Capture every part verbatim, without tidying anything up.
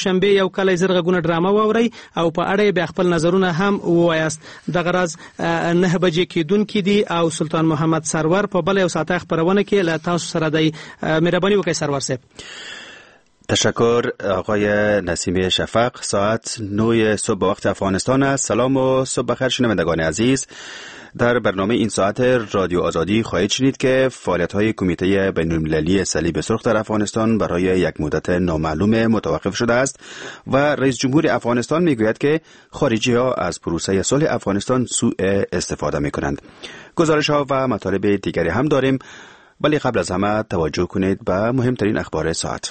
چهارشنبه یو کلی زرغونه ډرامه واوري او په اړه به خپل نظرونه هم وایست. دغه راز نه بجې کېدونکې دي او سلطان محمد سرور په بل یو ساعته خبرونه کې له تاسو سره دی. مهرباني وکړئ سرور صاحب. تشکر آقای نسیم شفق. ساعت نه صبح وقت افغانستان است. سلام و صبح بخیر شنوندگان عزیز. در برنامه این ساعت رادیو آزادی خواهید شنید که فعالیت‌های کمیته بین‌المللی صلیب سرخ در افغانستان برای یک مدت نامعلوم متوقف شده است و رئیس جمهور افغانستان میگوید که خارجی‌ها از پروسه صلح افغانستان سوء استفاده می‌کنند. گزارش‌ها و مطالب دیگری هم داریم، ولی قبل از همه توجه کنید به مهمترین اخبار ساعت.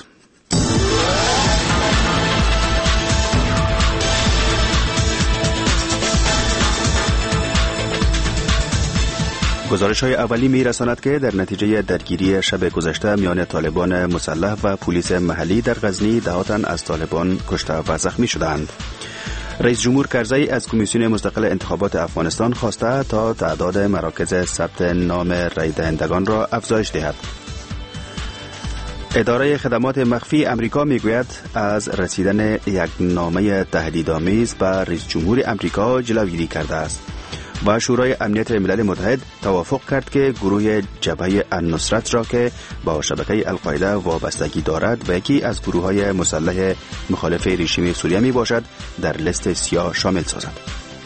گزارش های اولی می رساند که در نتیجه درگیری شب گذشته میان طالبان مسلح و پلیس محلی در غزنی ده تن از طالبان کشته و زخمی شدند. رئیس جمهور کرزی از کمیسیون مستقل انتخابات افغانستان خواسته تا تعداد مراکز ثبت نام رای دهندگان را افزایش دهد. اداره خدمات مخفی امریکا میگوید از رسیدن یک نامه تهدیدآمیز به رئیس جمهور امریکا جلوگیری کرده است و شورای امنیت ملل متحد توافق کرد که گروه جبهه النصرت را که با شبکه القاعده وابستگی دارد و یکی از گروه‌های مسلح مخالف رژیم سوریه می باشد در لیست سیاه شامل سازد.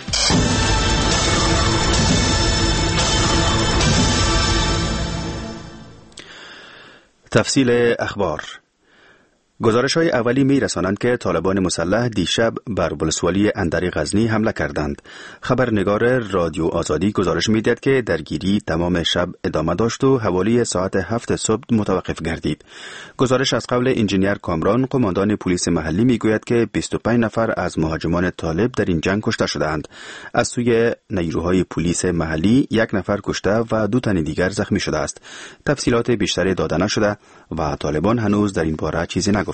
تفصیل اخبار. گزارش‌های اولی می رسانند که طالبان مسلح دیشب بر ولسوالی اندر غزنی حمله کردند. خبرنگار رادیو آزادی گزارش می دهد که درگیری تمام شب ادامه داشت و حوالی ساعت هفت صبح متوقف گردید. گزارش از قول انجینیر کامران، قماندان پلیس محلی می گوید که بیست و پنج نفر از مهاجمان طالب در این جنگ کشته شدند. از سوی نیروهای پلیس محلی یک نفر کشته و دو تن دیگر زخمی شده است. تفصیلات بیشتری داده نشده و طالبان هنوز در این باره چیزی نگفتند.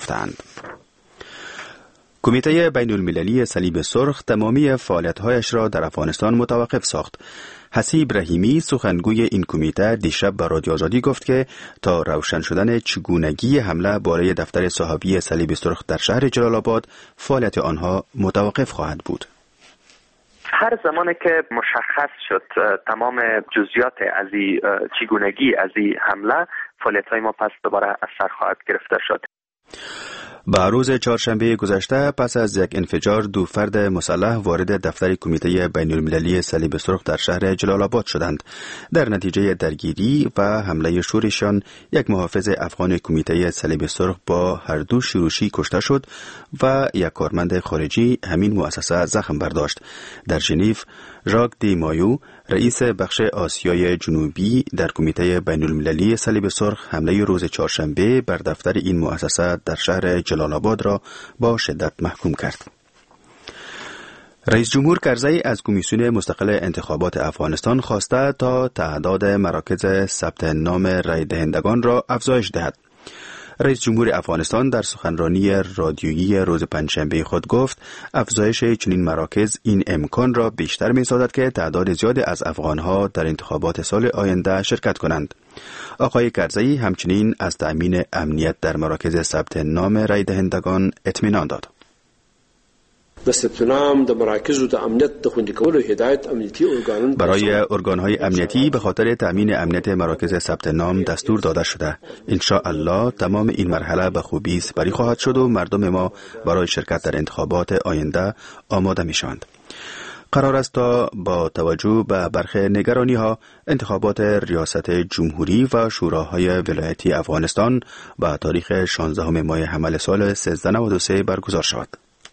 کمیته بین المللی صلیب سرخ تمامی فعالیت‌هایش را در افغانستان متوقف ساخت. حسیب رحیمی سخنگوی این کمیته دیشب به رادیو آزادی گفت که تا روشن شدن چگونگی حمله باره دفتر صحابی صلیب سرخ در شهر جلال آباد فعالیت آنها متوقف خواهد بود. هر زمانی که مشخص شد تمام جزئیات از این چگونگی از این حمله، فعالیت‌های ما پس دوباره از سر خواهد گرفته شد. به روز چهارشنبه گذشته پس از یک انفجار دو فرد مسلح وارد دفتر کمیته بین المللی صلیب سرخ در شهر جلال آباد شدند. در نتیجه درگیری و حمله شورشان یک محافظ افغان کمیته صلیب سرخ با هر دو شروشی کشته شد و یک کارمند خارجی همین مؤسسه زخم برداشت. در ژنو ژاک دی مایو رئیس بخش آسیای جنوبی در کمیته بین المللی صلیب سرخ حمله روز چهارشنبه بر دفتر این مؤسسه در شهر جلال آباد را با شدت محکوم کرد. رئیس جمهور کرزی از کمیسیون مستقل انتخابات افغانستان خواسته تا تعداد مراکز ثبت نام رای دهندگان را افزایش دهد. رئیس جمهور افغانستان در سخنرانی رادیویی روز پنجشنبه خود گفت افزایش چنین مراکز این امکان را بیشتر می‌سازد که تعداد زیادی از افغان‌ها در انتخابات سال آینده شرکت کنند. آقای کرزی همچنین از تأمین امنیت در مراکز ثبت نام رای دهندگان اطمینان داد. د ثبت نام د مراکزو د امنیت د خوندي کولو هدایت امنیتی ارگانون برای ارگان‌های امنیتی به خاطر تأمین امنیت مراکز ثبت نام دستور داده شده. ان شاء الله تمام این مرحله به خوبی سپری خواهد شد و مردم ما برای شرکت در انتخابات آینده آماده می‌شوند. قرار است تا با توجه به برخی نگرانی‌ها انتخابات ریاست جمهوری و شوراهای ولایتی افغانستان به تاریخ شانزدهم ماه حمل سال سیزده نود و سه برگزار شود.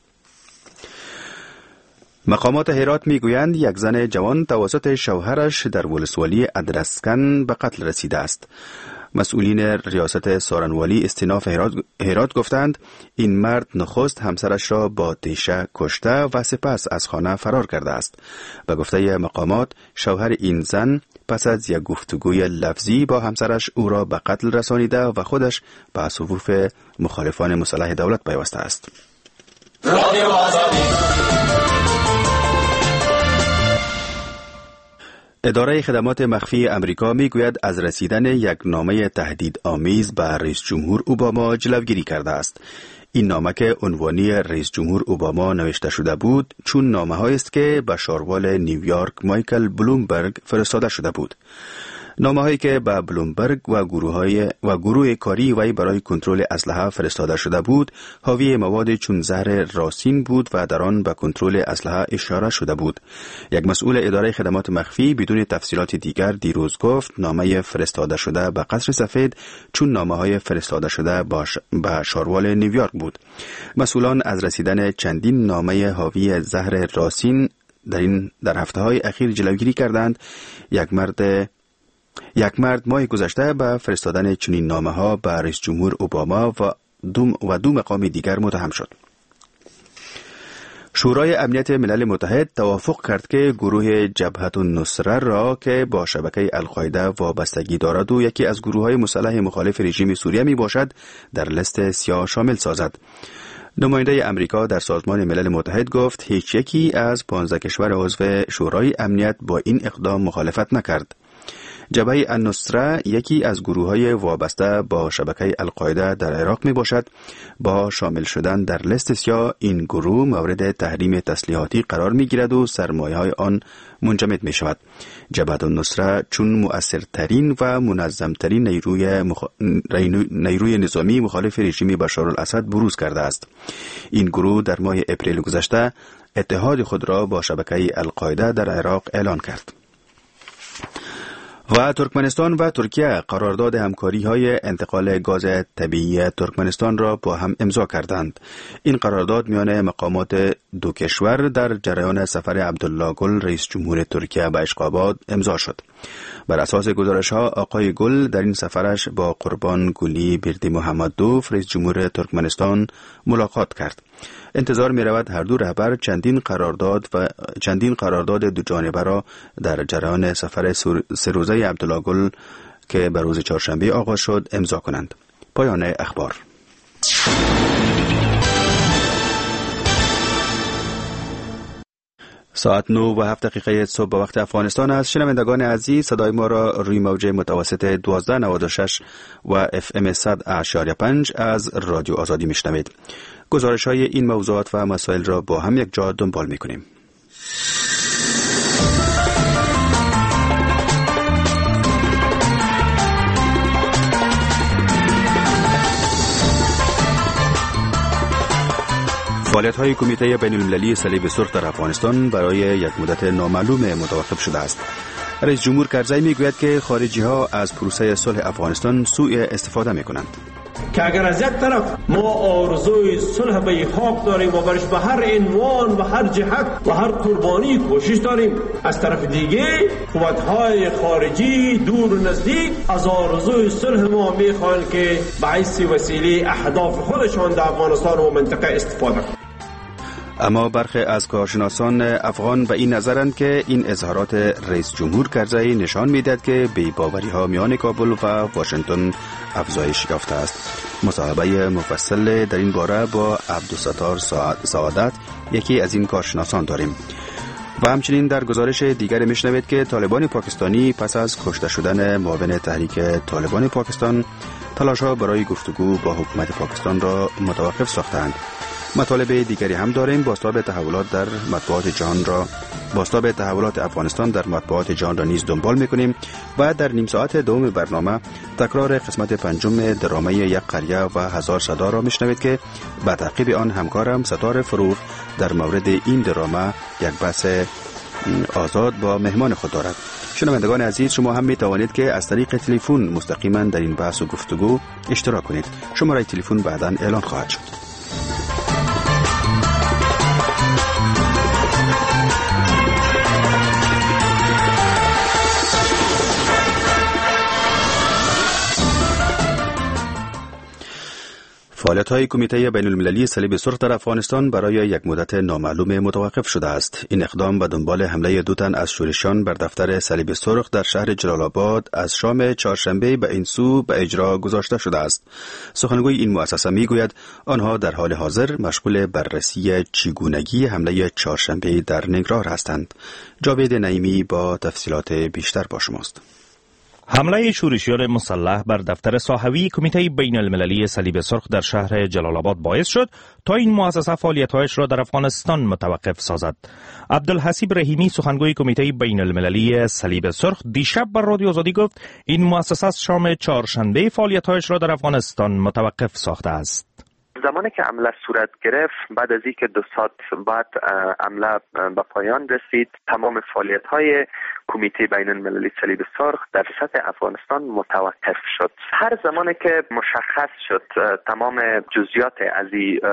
مقامات هرات میگویند یک زن جوان توسط شوهرش در ولسوالی ادرسکن به قتل رسیده است. مسئولین ریاست سارنوالی استیناف هرات گفتند این مرد نخست همسرش را با تیشه کشته و سپس از خانه فرار کرده است. به گفته مقامات شوهر این زن پس از یک گفتگوی لفظی با همسرش او را به قتل رسانیده و خودش به صفوف مخالفان مسلح دولت پیوسته است. اداره خدمات مخفی امریکا میگوید از رسیدن یک نامه تهدیدآمیز به رئیس جمهور اوباما جلوگیری کرده است. این نامه که عنوانی رئیس جمهور اوباما نوشته شده بود چون نامه هایی است که به شاروال نیویورک مایکل بلومبرگ فرستاده شده بود. نامه هایی که به بلومبرگ و گروه های و گروه کاری وی برای کنترل اسلحه فرستاده شده بود حاوی مواد چون زهر راسین بود و در آن به کنترل اسلحه اشاره شده بود. یک مسئول اداره خدمات مخفی بدون تفصیلات دیگر دیروز گفت نامه فرستاده شده به قصر سفید چون نامه های فرستاده شده به شاروال نیویورک بود. مسئولان از رسیدن چندین نامه حاوی زهر راسین در این در هفته های اخیر جلوگیری کردند. یک مرد یک مرد ماه گذشته به فرستادن چنین نامه ها به رئیس جمهور اوباما و دو و دو مقام دیگر متهم شد. شورای امنیت ملل متحد توافق کرد که گروه جبهة النصره را که با شبکه القاعده وابستگی دارد و یکی از گروه‌های مسلح مخالف رژیم سوریه می باشد در لیست سیاه شامل سازد. نماینده امریکا در سازمان ملل متحد گفت هیچ یکی از پانزده کشور عضو شورای امنیت با این اقدام مخالفت نکرد. جبهه النصره یکی از گروه‌های وابسته با شبکه القاعده در عراق می باشد. با شامل شدن در لیست سیاه این گروه مورد تحریم تسلیحاتی قرار می گیرد و سرمایه‌های آن منجمد می شود. جبهه النصره چون مؤثرترین و منظمترین نیروی, مخ... نیروی نظامی مخالف رژیم بشار الاسد بروز کرده است. این گروه در ماه اپریل گذشته اتحاد خود را با شبکه القاعده در عراق اعلان کرد. و ترکمنستان و ترکیه قرارداد همکاری های انتقال گاز طبیعی ترکمنستان را با هم امضا کردند. این قرارداد میان مقامات دو کشور در جریان سفر عبدالله گل رئیس جمهور ترکیه به اشقاباد امضا شد. بر اساس گزارش ها آقای گل در این سفرش با قربان گولی بیردی محمدوف رئیس جمهور ترکمنستان ملاقات کرد. انتظار می رود هر دو رهبر چندین قرارداد و چندین قرارداد دو جانبه را در جریان سفر سه روزه عبدالله گل که به روز چهارشنبه آغاز شد امضا کنند. پایان اخبار. ساعت نو و هفت دقیقه صبح به وقت افغانستان است. شنوندگان عزیز صدای ما را روی موج متوسط دوازده نود و شش و اف ام صد اشاریه پنج از رادیو آزادی میشنوید. گزارش های این موضوعات و مسائل را با هم یک جا دنبال می کنیم. فعالیت‌های کمیته بین‌المللی صلیب سرخ در افغانستان برای یک مدت نامعلوم متوقف شده است. رئیس جمهور کرزی میگوید که خارجی‌ها از پروسه صلح افغانستان سوء استفاده می‌کنند. که اگر از یک طرف ما آرزوی صلح به خاک داریم و برش به هر عنوان و هر جهت و هر قربانی کوشش داریم، از طرف دیگه قوت‌های خارجی دور و نزدیک از آرزوی صلح ما می‌خواهند که به حیث وسیله اهداف خودشان در افغانستان و منطقه استفاده کنند. اما برخی از کارشناسان افغان به این نظرند که این اظهارات رئیس جمهور کرزی نشان می‌دهد که بی‌باوری‌ها میان کابل و واشنگتن افزایش یافته است. مصاحبه مفصل در این باره با عبدالستار سعادت یکی از این کارشناسان داریم. و همچنین در گزارش دیگر میشنوید که طالبان پاکستانی پس از کشته شدن معاون تحریک طالبان پاکستان تلاش‌ها برای گفتگو با حکومت پاکستان را متوقف ساختند. مطالب دیگری هم داریم. بازتاب تحولات در مطبوعات جهان را بازتاب تحولات افغانستان در مطبوعات جهان را نیز دنبال می‌کنیم و در نیم ساعت دوم برنامه تکرار قسمت پنجم درامه یک قریه و هزار صدا را میشنوید که به تعقیب آن همکارم ستاره فروغ در مورد این درامه یک بحث آزاد با مهمان خود دارد. شنوندگان عزیز، شما هم می توانید که از طریق تلفن مستقیما در این بحث و گفتگو اشتراک کنید. شماره تلفن بعداً اعلان خواهد شد. فعالیت‌های کمیته بین‌المللی صلیب سرخ در افغانستان برای یک مدت نامعلوم متوقف شده است. این اقدام به دنبال حمله دو تن از شورشیان بر دفتر صلیب سرخ در شهر جلال آباد از شام چهارشنبه به این سو به اجرا گذاشته شده است. سخنگوی این مؤسسه میگوید آنها در حال حاضر مشغول بررسی چگونگی حمله چهارشنبه در نگران هستند. جاوید نعیمی با تفصیلات بیشتر با شماست. حمله شورشیان مسلح بر دفتر صحوی کمیته بین المللی صلیب سرخ در شهر جلال آباد باعث شد تا این مؤسسه فعالیت‌هایش را در افغانستان متوقف سازد. عبدالحسیب رحیمی سخنگوی کمیته بین المللی صلیب سرخ دیشب بر رادیو آزادی گفت این مؤسسه از شام چهارشنبه فعالیت‌هایش را در افغانستان متوقف ساخته است. زمانی که عمله صورت گرفت، بعد از اینکه دو ساعت بعد عمله به پایان رسید، تمام فعالیت‌های کمیته بین المللی صلیب سرخ در سطح افغانستان متوقف شد. هر زمانی که مشخص شد تمام جزئیات از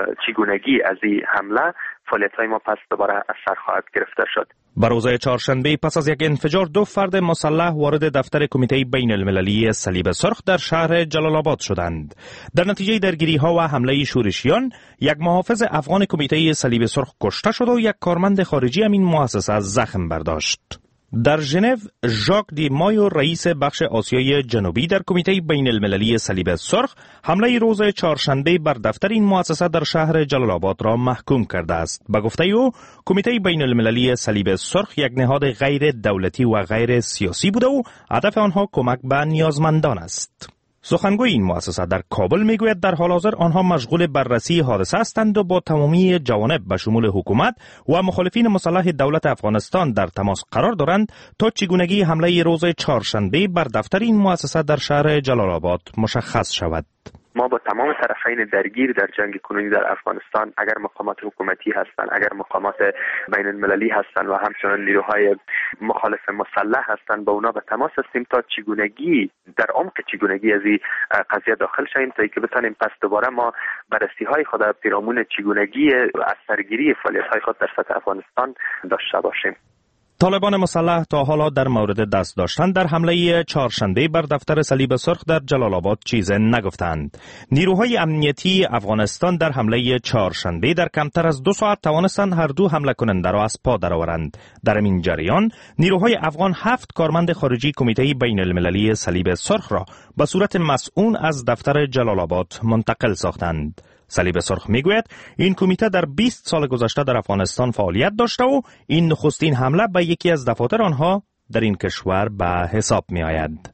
چگونگی از این حمله، فعالیت‌های ما پس دوباره از سر خواهد گرفته شد. بر روز چهارشنبه پس از یک انفجار دو فرد مسلح وارد دفتر کمیته بین المللی صلیب سرخ در شهر جلال آباد شدند. در نتیجه درگیری‌ها و حمله شورشیان یک محافظ افغان کمیته صلیب سرخ کشته شد و یک کارمند خارجی همین مؤسسه زخم برداشت. در ژنو ژاک دی مایو رئیس بخش آسیای جنوبی در کمیته بین المللی صلیب سرخ حمله روز چهارشنبه بر دفتر این مؤسسه در شهر جلال آباد را محکوم کرده است. به گفته او کمیته بین المللی صلیب سرخ یک نهاد غیر دولتی و غیر سیاسی بوده و هدف آنها کمک به نیازمندان است. سخنگوی این مؤسسه در کابل میگوید در حال حاضر آنها مشغول بررسی حادثه هستند و با تمامی جوانب به شمول حکومت و مخالفین مسلح دولت افغانستان در تماس قرار دارند تا چگونگی حمله روز چهارشنبه بر دفتر این مؤسسه در شهر جلال آباد مشخص شود. ما با تمام طرفین درگیر در جنگ کنونی در افغانستان، اگر مقامات حکومتی هستند، اگر مقامات بین المللی هستند و همچنان نیروهای مخالف مسلح هستند، با اونا به تماس هستیم تا چگونگی در عمق چگونگی از این قضیه داخل شویم تا اینکه بتانیم پس دوباره ما بررسی های خود پیرامون چگونگی از سرگیری فعالیت های خود در سطح افغانستان داشته باشیم. طالبان مسلح تا حالا در مورد دست داشتن در حمله چهارشنبه بر دفتر صلیب سرخ در جلال آباد چیز نگفتند. نیروهای امنیتی افغانستان در حمله چهارشنبه در کمتر از دو ساعت توانستند هر دو حمله کننده را از پا درآورند. در این جریان نیروهای افغان هفت کارمند خارجی کمیته بین المللی صلیب سرخ را به صورت مسئول از دفتر جلال آباد منتقل ساختند. صلیب سرخ میگوید این کمیته در بیست سال گذشته در افغانستان فعالیت داشته و این نخستین حمله به یکی از دفاتر آنها در این کشور به حساب می آید.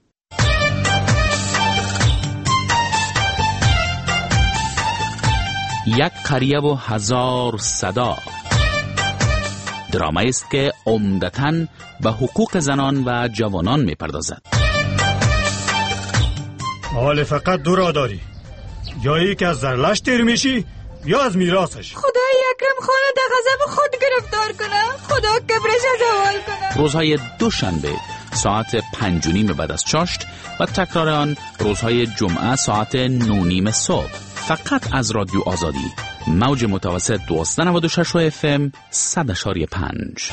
یک قریه و هزار صدا درامایی است که عمدتاً به حقوق زنان و جوانان می پردازد. حال فقط دو را داری، یا ای که از زرلش تیر میشی یا از میراثش. خدای اکرم خانه در غضب خود گرفتار کنه، خدا کبرش زوال کنه. روزهای دوشنبه ساعت پنج و نیم بعد از چاشت و تکرار آن روزهای جمعه ساعت نو نیم صبح، فقط از رادیو آزادی، موج متوسط دویست و نود و شش اف ام صد اشاری پنج.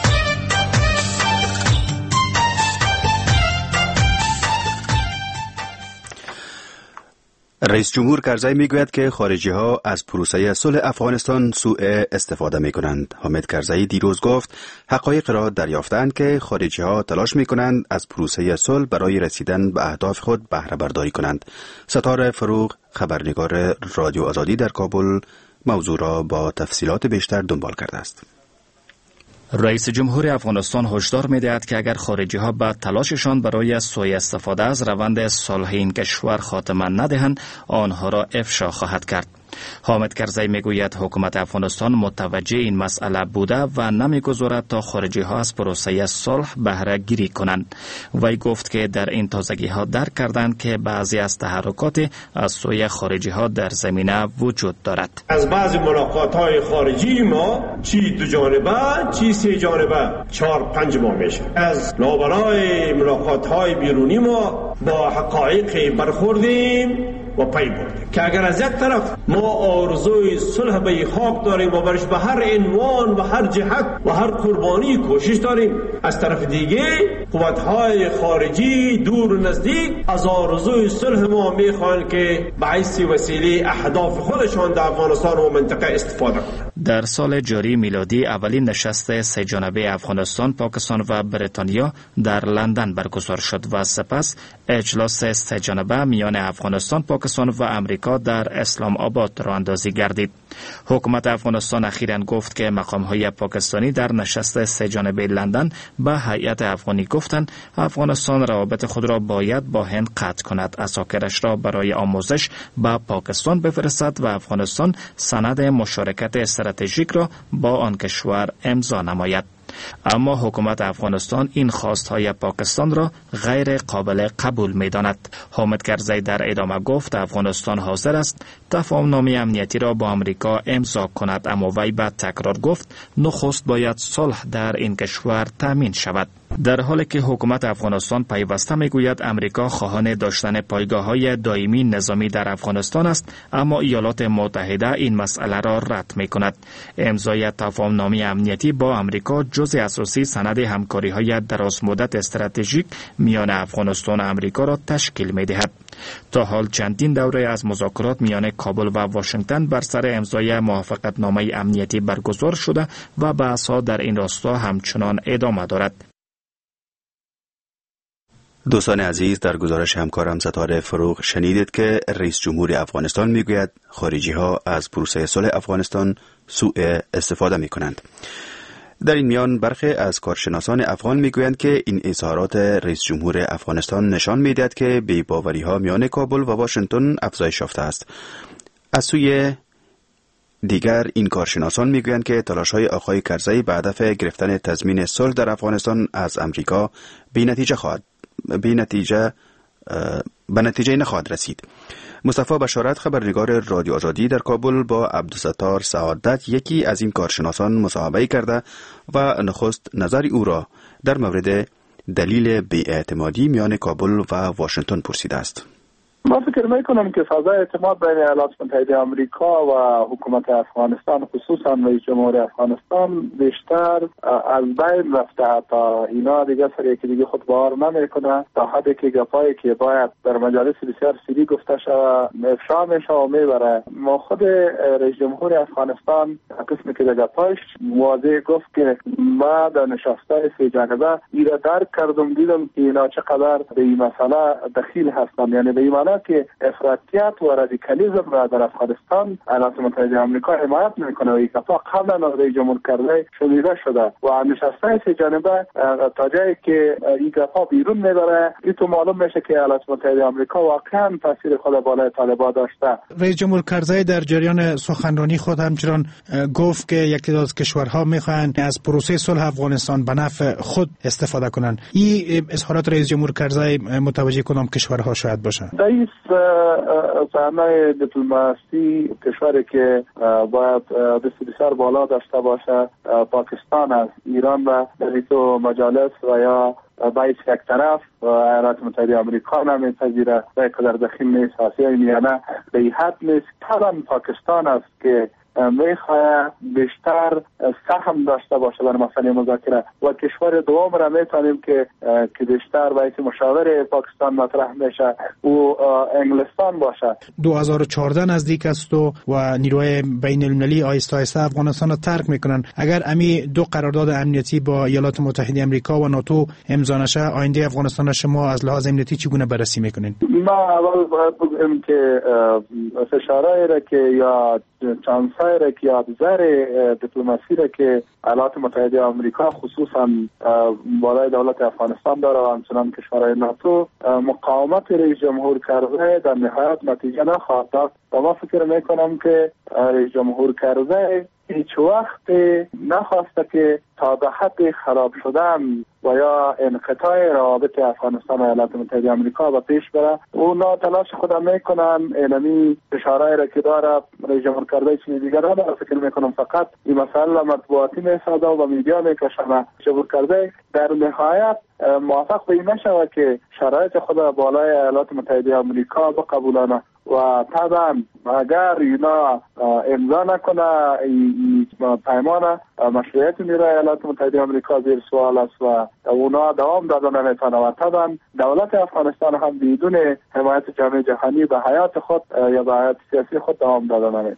رئیس جمهور کرزی میگوید که خارجی ها از پروسه صلح افغانستان سوء استفاده می کنند. حامد کرزی دیروز گفت حقایق را دریافتند که خارجی ها تلاش می کنند از پروسه صلح برای رسیدن به اهداف خود بهره برداری کنند. ستاره فروغ، خبرنگار رادیو آزادی در کابل، موضوع را با تفصیلات بیشتر دنبال کرده است. رئیس جمهور افغانستان هشدار می‌دهد که اگر خارجی ها به تلاششان برای سوء استفاده از روند صلح این کشور خاتمه ندهند، آنها را افشا خواهد کرد. حامد کرزی میگوید حکومت افغانستان متوجه این مسئله بوده و نمیگذارد تا خارجی ها از پروسه صلح بهره گیری کنند. وی گفت که در این تازگی ها درک کردند که بعضی از تحرکات از سوی خارجی ها در زمینه وجود دارد. از بعضی ملاقات های خارجی ما چی دو جانبه چی سه جانبه چهار پنج ماه میشه. از لابلای ملاقات های بیرونی ما با حقایق برخوردیم و پی بردیم که اگر از یک طرف ما آرزوی صلح به خاک داریم و برش به هر عنوان و هر جهت و هر قربانی کوشش داریم، از طرف دیگه قوت‌های خارجی دور و نزدیک از آرزوی صلح ما میخوان که به حیث وسیله اهداف خودشان در افغانستان و منطقه استفاده کنند. در سال جاری میلادی اولین نشست سه جانبه افغانستان، پاکستان و بریتانیا در لندن برگزار شد و سپس اجلاس سه جانبه میان افغانستان، پاکستان پاکستان و امریکا در اسلام آباد راه اندازی گردید. حکومت افغانستان اخیراً گفت که مقام‌های پاکستانی در نشست سه جانبه لندن به هیئت افغانی گفتند افغانستان روابط خود را باید با هند قطع کند، اساکرش را برای آموزش به پاکستان بفرستد و افغانستان سند مشارکت استراتژیک را با آن کشور امضا نماید. اما حکومت افغانستان این خواستهای پاکستان را غیر قابل قبول می داند. حامد کرزی در ادامه گفت افغانستان حاضر است تفاهم‌نامه امنیتی را با امریکا امضا کند، اما وی بعد تکرار گفت نخست باید صلح در این کشور تامین شود. در حالی که حکومت افغانستان پیوسته میگوید امریکا خواهان داشتن پایگاه‌های دائمی نظامی در افغانستان است، اما ایالات متحده این مسئله را رد می‌کند. امضای تفاهم‌نامه امنیتی با امریکا جزء اساسی سند همکاری‌های درازمدت استراتژیک میان افغانستان و امریکا را تشکیل می‌دهد. تا حال چندین دوره از مذاکرات میان کابل و واشنگتن بر سر امضای موافقتنامه امنیتی برگزار شده و بحث‌ها در این راستا همچنان ادامه دارد. دوستان عزیز، در گزارش همکارم ستاره فروغ شنیدید که رئیس جمهور افغانستان میگوید خارجی ها از پروسه صلح افغانستان سوء استفاده می کنند. در این میان برخی از کارشناسان افغان میگویند که این اظهارات رئیس جمهور افغانستان نشان میدهد که بی‌باوری ها میان کابل و واشنگتن افزایش یافته است. از سوی دیگر این کارشناسان میگویند که تلاش‌های آقای کرزی به هدف گرفتن تضمین صلح در افغانستان از امریکا بی‌نتیجه خواهد به نتیجه به نتیجه نخواهد رسید. مصطفی بشارت، خبرنگار رادیو آزادی در کابل، با عبدالستار سعادت، یکی از این کارشناسان، مصاحبه کرده و نخست نظر او را در مورد دلیل بی‌اعتمادی میان کابل و واشنگتن پرسیده است. من فکر میکنم که فضای اعتماد بین ایالات متحده آمریکا و حکومت افغانستان، خصوصا رئیس جمهور افغانستان، بیشتر از بین رفته تا اینا دیگه سر یکی دیگه خود باور نمیکنه، تا حدی که گپایی که باید در مجالس بسیار سری گفته شود افشا میشه و میبره. ما خود رئیس جمهور افغانستان قسمی که در گپایش واضح گفت که ما در نشست‌های سه جانبه ایرا درک کردم، دیدم که اینا چقدر به این مسئله دخیل هستند، یعنی به این که افراطیت و رادیکالیسم را در افغانستان ایالات متحده آمریکا حمایت میکنه و این کفا قبلا از رئیس جمهور کرزی شنیده شده و نشستهای سه جانبه تا جایی که این کفا بیرون میبره این تو معلوم میشه که ایالات متحده آمریکا واقعا تاثیر خود بالای طالبان داشته. رئیس جمهور کرزی در جریان سخنرانی خود همچنان گفت که یک تعداد از کشورها میخواهند از پروسه صلح افغانستان به نفع خود استفاده کنند. این اظهارات رئیس جمهور کرزی متوجه کدام کشورها شاید باشند؟ رئیس صحنه دیپلماسی کشوری که باید دست بسیار بالا داشته باشه پاکستان است. ایران و در تو مجالس و یا باید یک طرف ایالات متحده آمریکا نمیپذیره و یک در دخیل نیست، آسیای میانه به این حد نیست. طبعا پاکستان است که میخواه بیشتر سهم داشته باشه در مسئله مذاکره و کشور دوم را میتونیم که که بیشتر باید مشاور پاکستان مطرح میشه و انگلستان باشه. دو هزار و چهارده نزدیک است و و نیروهای بین المللی آهسته آهسته افغانستان را ترک میکنن. اگر امی دو قرارداد امنیتی با ایالات متحده آمریکا و ناتو امضا نشه، آینده افغانستان را شما از لحاظ امنیتی چگونه بررسی میکنین؟ ما اول باید بگیم که فشارهایی را که یا چانسایی را که یا ابزار دیپلماسی را که ایالات متحده آمریکا خصوصا بالای دولت افغانستان داره و همچنان کشورهای ناتو، مقاومت رئیس جمهور کرزی در نهایت نتیجه نخواهد داد و ما فکر میکنم که رئیس جمهور کرزی هیچ وقت نخواسته که تا به حد خراب شدن و یا انقطاع روابط افغانستان و ایالات متحده آمریکا به پیش بره. اونا تلاش خود میکنن اینمی فشارهای را که داره رئیس جمهور کرزی چیز دیگر نداره. فکر میکنم فقط این مسئله مطبوعاتی میسازه و میدیا میکشن. جمهور کرزی در نهایت موافق به این نشود که شرایط خود بالای ایالات متحده آمریکا بقبولانه و طبعا اگر اینا امضا نکنه این پیمان مشروعیت نیروی ایالات متحده آمریکا زیر سوال است و اونا دوام دادن نمیتونه و طبعا دولت افغانستان هم بدون حمایت جامعه جهانی به حیات خود یا به حیات سیاسی خود دوام دادن نمیتونه.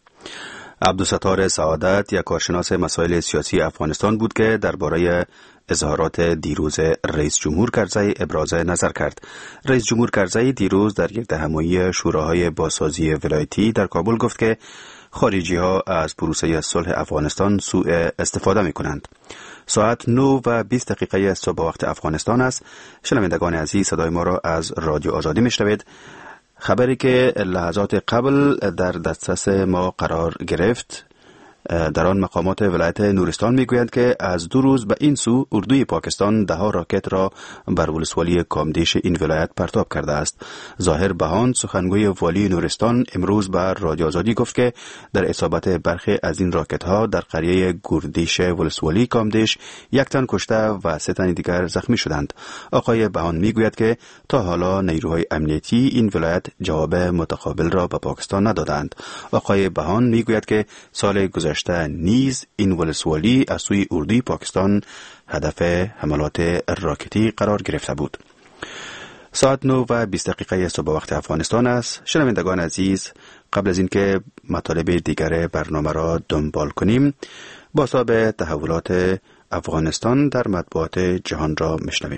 عبدالستار سعادت، یک کارشناس مسائل سیاسی افغانستان بود که درباره اظهارات دیروز رئیس جمهور کرزی ابراز نظر کرد. رئیس جمهور کرزی دیروز در گردهمایی شوراهای بازسازی ولایتی در کابل گفت که خارجی ها از پروسه صلح افغانستان سوء استفاده می کنند. ساعت نه و بیست دقیقه صبح وقت افغانستان است. شنوندگان عزیز، صدای ما را از رادیو آزادی میشنوید. خبری که لحظات قبل در دسترس ما قرار گرفت، در آن مقامات ولایت نورستان میگویند که از دو روز به این سو اردوی پاکستان ده ها راکت را بر ولسوالی کامدیش این ولایت پرتاب کرده است. ظاهر بهان، سخنگوی والی نورستان، امروز بر رادیو آزادی گفت که در اصابت برخی از این راکت ها در قریه گردیش ولسوالی کامدیش یک تن کشته و سه تن دیگر زخمی شدند. آقای بهان میگوید که تا حالا نیروهای امنیتی این ولایت جواب متقابل را به پاکستان ندادند. آقای بهان میگوید که سال گذشته نیز این ولسوالی از سوی اردوی پاکستان هدف حملات راکتی قرار گرفته بود. ساعت نه و بیست دقیقه صبح وقت افغانستان است. شنوندگان عزیز، قبل از اینکه مطالب دیگر برنامه را دنبال کنیم، بازتاب تحولات افغانستان در مطبوعات جهان را میشنویم.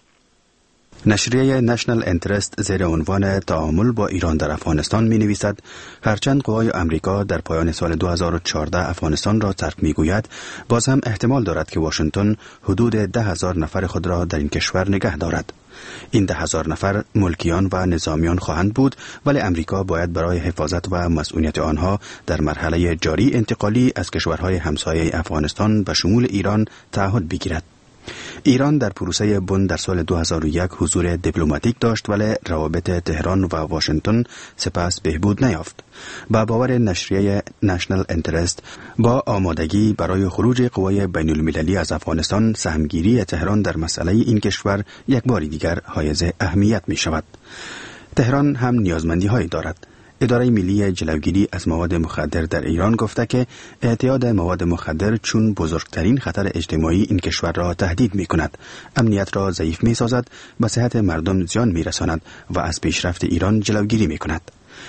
نشریه نشنل انترست زیر عنوان تعامل با ایران در افغانستان می نویسد هرچند قوای امریکا در پایان سال دو هزار و چهارده افغانستان را ترک می گوید، باز هم احتمال دارد که واشنگتن حدود ده هزار نفر خود را در این کشور نگه دارد. این ده هزار نفر ملکیان و نظامیان خواهند بود، ولی امریکا باید برای حفاظت و مسئولیت آنها در مرحله جاری انتقالی از کشورهای همسایه افغانستان به شمول ایران تعهد بگیرد. ایران در پروسه بن در سال دو هزار و یک حضور دیپلماتیک داشت، ولی روابط تهران و واشنگتن سپس بهبود نیافت. با باور نشریه نشنل انترست، با آمادگی برای خروج قوای بین المللی از افغانستان، سهمگیری تهران در مسئله این کشور یک بار دیگر حائز اهمیت می شود. تهران هم نیازمندی هایی دارد. اداره ملی جلوگیری از مواد مخدر در ایران گفته که اعتیاد مواد مخدر چون بزرگترین خطر اجتماعی این کشور را تهدید می کند، امنیت را ضعیف می سازد، به صحت مردم زیان می رساند و از پیشرفت ایران جلوگیری می کند.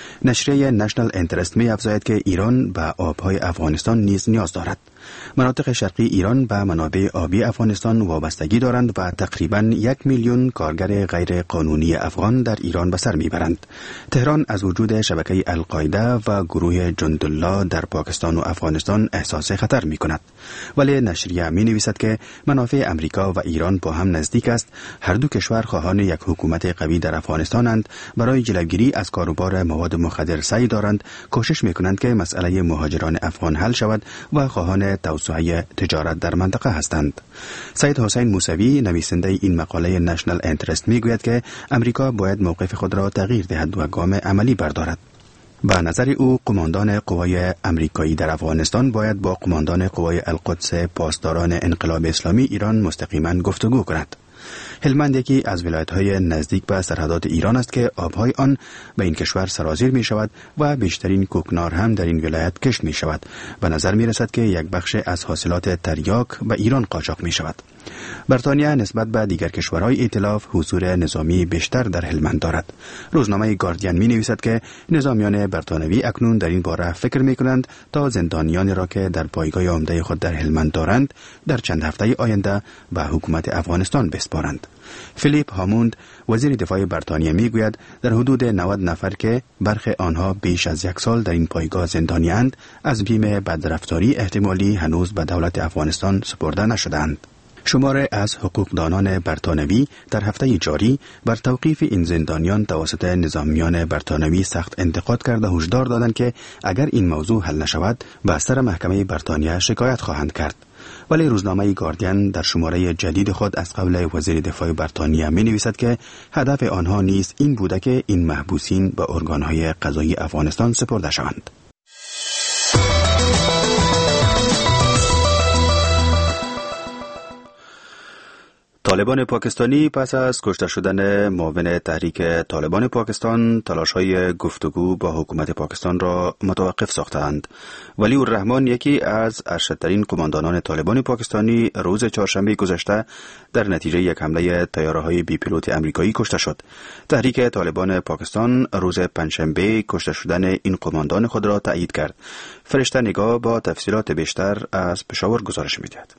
نشریه نشنل انترست می افزاید که ایران به آبهای افغانستان نیز نیاز دارد. مناطق شرقی ایران به منابع آبی افغانستان وابستگی دارند و تقریباً یک میلیون کارگر غیر قانونی افغان در ایران به سر میبرند. تهران از وجود شبکه القاعده و گروه جندالله در پاکستان و افغانستان احساس خطر می کند. ولی نشریه می نویسد که منافع امریکا و ایران با هم نزدیک است. هر دو کشور خواهان یک حکومت قوی در افغانستانند. برای جلوگیری از کاروبار مواد مخدر سعی دارند، کوشش می کنند که مسئله مهاجران افغان حل شود و خواهان توسعه تجارت در منطقه هستند. سید حسین موسوی، نویسنده این مقاله نشنل انترست، میگوید که امریکا باید موقف خود را تغییر دهد و گام عملی بردارد. به نظر او، قماندان قوای امریکایی در افغانستان باید با قماندان قوای القدس پاسداران انقلاب اسلامی ایران مستقیما گفتگو کند. هلمند یکی از ولایت‌های نزدیک به سرحدات ایران است که آبهای آن به این کشور سرازیر می شود و بیشترین کوکنار هم در این ولایت کشت می شود. به نظر می رسد که یک بخش از حاصلات تریاک به ایران قاچاق می شود. بریتانیا نسبت به دیگر کشورهای ائتلاف حضور نظامی بیشتر در هلمند دارد. روزنامه گاردین می نویسد که نظامیان بریتانوی اکنون در این باره فکر می کنند تا زندانیانی را که در پایگاه عمده خود در هلمند دارند در چند هفته آینده به حکومت افغانستان بسپارند. فیلیپ هاموند، وزیر دفاع بریتانیا، می گوید در حدود نود نفر که برخی آنها بیش از یک سال در این پایگاه زندانی اند، از بیم بدرفتاری احتمالی هنوز به دولت افغانستان سپرده نشدند. شماره از حقوقدانان بریتانوی در هفته جاری بر توقیف این زندانیان توسط نظامیان بریتانوی سخت انتقاد کرده هشدار دادند که اگر این موضوع حل نشود به سر محکمه بریتانیا شکایت خواهند کرد. ولی روزنامه گاردین در شماره جدید خود از قبل وزیر دفاع بریتانیا می نویسد که هدف آنها نیز این بوده که این محبوسین به ارگانهای قضایی افغانستان سپرده شوند. طالبان پاکستانی پس از کشته شدن معاون تحریک طالبان پاکستان تلاش‌های گفتگو با حکومت پاکستان را متوقف ساختند. ولی الرحمن، یکی از ارشدترین قماندانان طالبان پاکستانی، روز چهارشنبه گذشته در نتیجه یک حمله طیاره‌های بی پیلوت آمریکایی کشته شد. تحریک طالبان پاکستان روز پنجشنبه کشته شدن این قماندان خود را تایید کرد. فرشته نگاه با تفصیلات بیشتر از پشاور گزارش می‌دهد.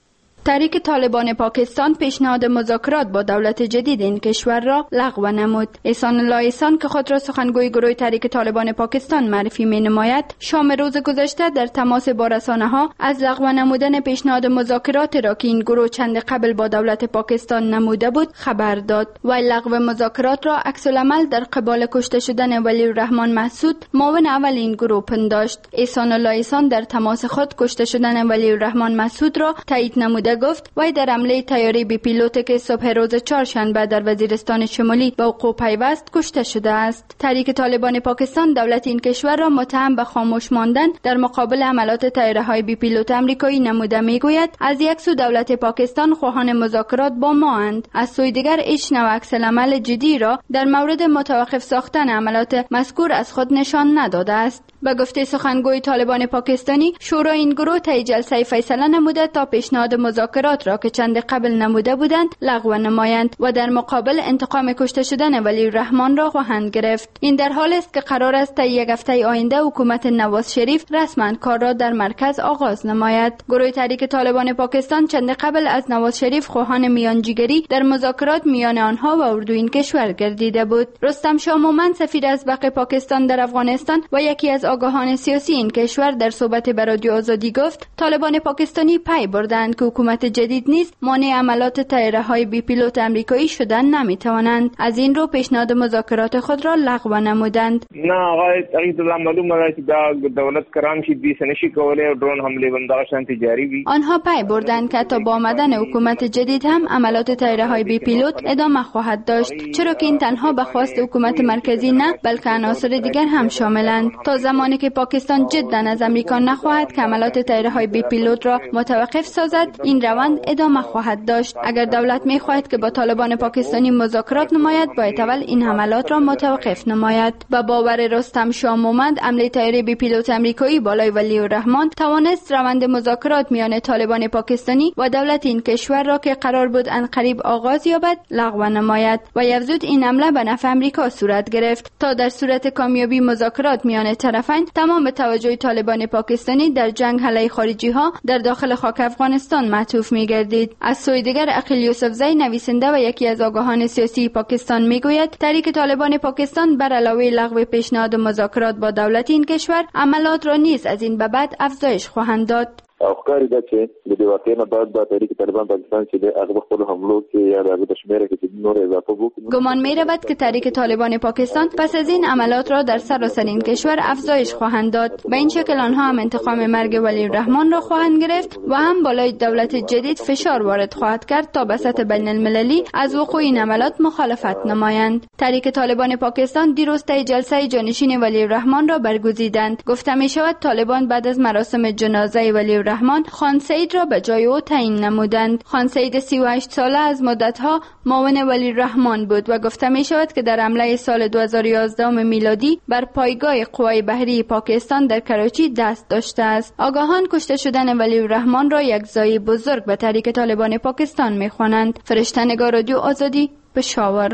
تحریک طالبان پاکستان پیشنهاد مذاکرات با دولت جدید این کشور را لغو نمود. احسان الله احسان که خود را سخنگوی گروه تحریک طالبان پاکستان معرفی می نماید، شام روز گذشته در تماس با رسانه‌ها از لغو نمودن پیشنهاد مذاکرات را که این گروه چند قبل با دولت پاکستان نموده بود خبر داد. و لغو مذاکرات را عکس العمل در قبال کشته شدن ولی الرحمن مسعود، معاون اول این گروه، پنداشت. احسان الله احسان در تماس خود کشته شدن ولی الرحمن مسعود را تایید نموده گفت وی در حمله طیاره بی پیلوت که صبح روز چهارشنبه در وزیرستان شمالی به وقوع پیوست کشته شده است. تحریک طالبان پاکستان دولت این کشور را متهم به خاموش ماندن در مقابل حملات طیاره‌های بی پیلوت آمریکایی نموده میگوید از یک سو دولت پاکستان خواهان مذاکرات با ما اند، از سوی دیگر هیچ نوع عکس‌العمل جدی را در مورد متوقف ساختن حملات مذکور از خود نشان نداده است. به گفته سخنگوی طالبان پاکستانی، شورای این گروه طی جلسه فیصله نموده تا پیشنهاد مذاکرات را که چند قبل نموده بودند لغو نمایند و در مقابل انتقام کشته شدن ولی الرحمن را خواهند گرفت. این در حالی است که قرار است تا یک هفته آینده حکومت نواز شریف رسما کار را در مرکز آغاز نماید. گروه تحریک طالبان پاکستان چند قبل از نواز شریف خواهان میانجیگری در مذاکرات میان آنها و اردو این کشور گردیده بود. رستم شاه مومند سفیر ازبق پاکستان در افغانستان و یکی از آگاهان سیاسی این کشور در صحبت با رادیو آزادی گفت طالبان پاکستانی پی بردند که حکومت جدید نیست مانع عملات طیاره‌های بی پیلوت آمریکایی شدن نمیتوانند. از این رو پیشنهاد مذاکرات خود را لغو نمودند. نه آقای عیدالله معلومه است که دولت کرام شي دیس نشي کولای درون حمله بنداشتن تجاری وي. آنها پی بردند که تا با آمدن حکومت جدید هم عملات طیاره‌های بی پیلوت ادامه خواهد داشت، چرا که این تنها به خواست حکومت مرکزی نه بلکه عناصر دیگر هم شاملند. تا زمانی که پاکستان جدا از امریکا نخواهد که عملات طیاره‌های بی پیلوت را متوقف سازد، این روند ادامه خواهد داشت. اگر دولت می‌خواهد که با طالبان پاکستانی مذاکرات نماید، باید اول این حملات را متوقف نماید. با باور رستم شاه مومند، حمله طیاره بی پیلوت آمریکایی بالای ولی الرحمن توانست روند مذاکرات میان طالبان پاکستانی و دولت این کشور را که قرار بود ان قریب آغاز یابد لغو نماید و یفزود این حمله به نفع آمریکا صورت گرفت. تا در صورت کامیابی مذاکرات میان طرفین، تمام توجه طالبان پاکستانی در جنگ علیه خارجی ها در داخل خاک افغانستان معطوف می‌گردید. از سوی دیگر عقیل یوسفزی، نویسنده و یکی از آگاهان سیاسی پاکستان میگوید تحریک طالبان پاکستان بر علاوه لغو پیشنهاد مذاکرات با دولت این کشور، عملات را نیز از این به بعد افزایش خواهند داد. افکاری ده چې د دې واقعې نه بعد به تحریک طالبان پاکستان چې د هغه خپل حملو کې یا د هغه د شمیره کې نور اضافه وکړي. گمان می رود که تحریک طالبان پاکستان پس از این عملات را در سراسر این کشور افزایش خواهند داد. به این شکل آنها هم انتقام مرگ ولی الرحمن را خواهند گرفت و هم بالای دولت جدید فشار وارد خواهد کرد تا به سطح بین المللی از وقوع این عملات مخالفت نمایند. تحریک طالبان پاکستان دیروز طی جلسه جانشین ولی الرحمن را برگزیدند. گفته می شود طالبان بعد از مراسم جنازه ولی الرحمن خان سید را به جای او تعیین نمودند. خان سید سی و هشت ساله از مدتها معاون ولی الرحمن بود و گفته می شود که در حمله سال دو هزار و یازده میلادی بر پایگاه قوای بحری پاکستان در کراچی دست داشته است. آگاهان کشته شدن ولی الرحمن را یک ضایعه بزرگ به تحریک طالبان پاکستان می خوانند. فرشته نگار، رادیو آزادی، پشاور.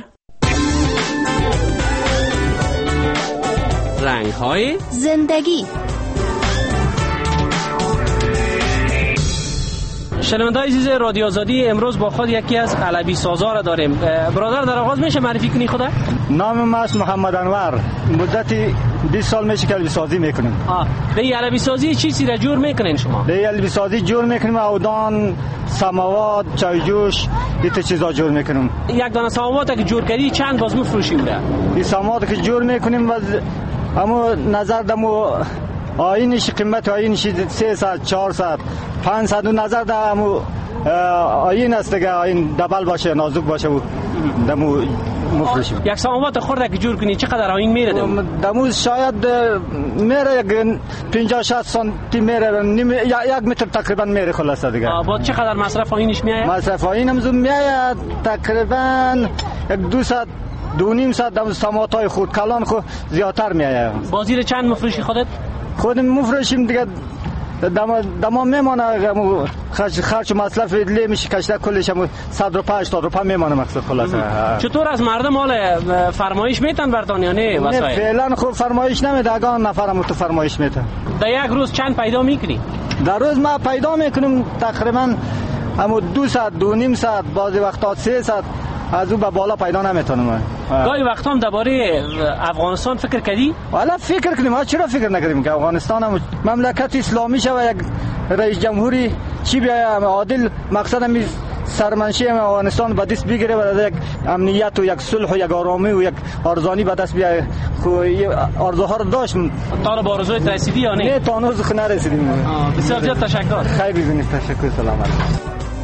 رنگ‌های زندگی. شنونده‌های عزیز رادیو آزادی، امروز با خود یکی از علوی سازا را داریم. برادر در آغاز میشه معرفی کنی خودت؟ نام من است محمد انور. مدتی بیست سال میشه که علوی سازی میکنیم. آه، به این علوی سازی چی چی را جور میکنین شما؟ به این علوی سازی جور میکنیم اودان، سماوات، چای جوش، این چیزا جور میکنیم. یک دانه سماوات که جور کردی چند باز میفروشی بوده؟ این سماوات که جور میکنیم اما نظر دمو آینش قیمت آینش سیصد، چهارصد، پانصد و نظر دمو آین است که آین دبل باشه، نازک باشه و دمو مفروشیم. یک سماوات خورده که جور کنی چقدر آین میره دمو؟ دمو شاید میره یک پنجاه شصت سانتی میره، یک متر تقریبا میره خلاصه دیگه. با چقدر مصرف آینش میآید؟ مصرف آین هم میآید تقریبا یک دویست دو نیم ساعت دم سماواتای خود کلان خود زیادتر میآید. بازی چند مفروشی خودت؟ خودم مفروشیم دیگه، دما دما میمونه خرج خرج مصرف لی میشه کشته کلش هم صد روپیه هشتاد روپیه میمونه مقصد خلاصه. چطور از مردم حال فرمایش میتن بردان یا نه وسایل؟ نه فعلا خب فرمایش نمیده، اگه نفرم تو فرمایش میده. در یک روز چند پیدا میکنی؟ در روز ما پیدا میکنیم تقریبا اما دو ساعت دو نیم ساعت بعضی وقتا سه ساعت از اون به بالا پیدا نمیتونم. گاهی وقتا هم درباره افغانستان فکر کردی؟ والا فکر کنیم، ما چرا فکر نکردیم که افغانستان هم مملکت اسلامی شود، یک رئیس جمهوری چی بیاید عادل، مقصد هم سرمنشی افغانستان به دست بگیره و یک امنیت و یک صلح و یک آرامی و یک ارزانی به دست بیاید. آرزوها رو داشت. تا به آرزویت رسیدی یا نه؟ نه تا هنوز نرسیدیم. بسیار زیاد تشکر. خیلی ببینید، تشکر، سلام علیکم.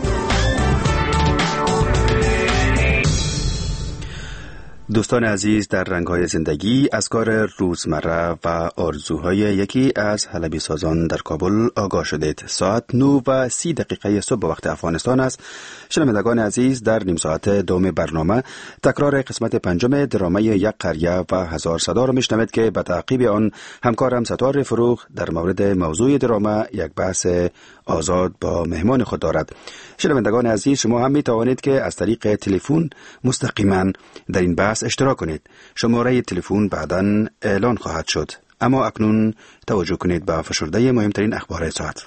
دوستان عزیز، در رنگ‌های زندگی از کار روزمره و آرزوهای یکی از حلبی سازان در کابل آگاه شدید. ساعت نه و سی دقیقه صبح وقت افغانستان است. شنوندگان عزیز، در نیم ساعت دوم برنامه تکرار قسمت پنجم درامه یک قریه و هزار صدا را میشنوید که به تعقیب آن همکارم ستار فروغ در مورد موضوع درامه یک بحث آزاد با مهمان خود دارد. شنوندگان عزیز، شما هم می توانید که از طریق تلفن مستقیما در این بحث اشتراک کنید. شماره تلفن بعداً اعلان خواهد شد. اما اکنون توجه کنید به فشرده مهمترین اخبار ساعت.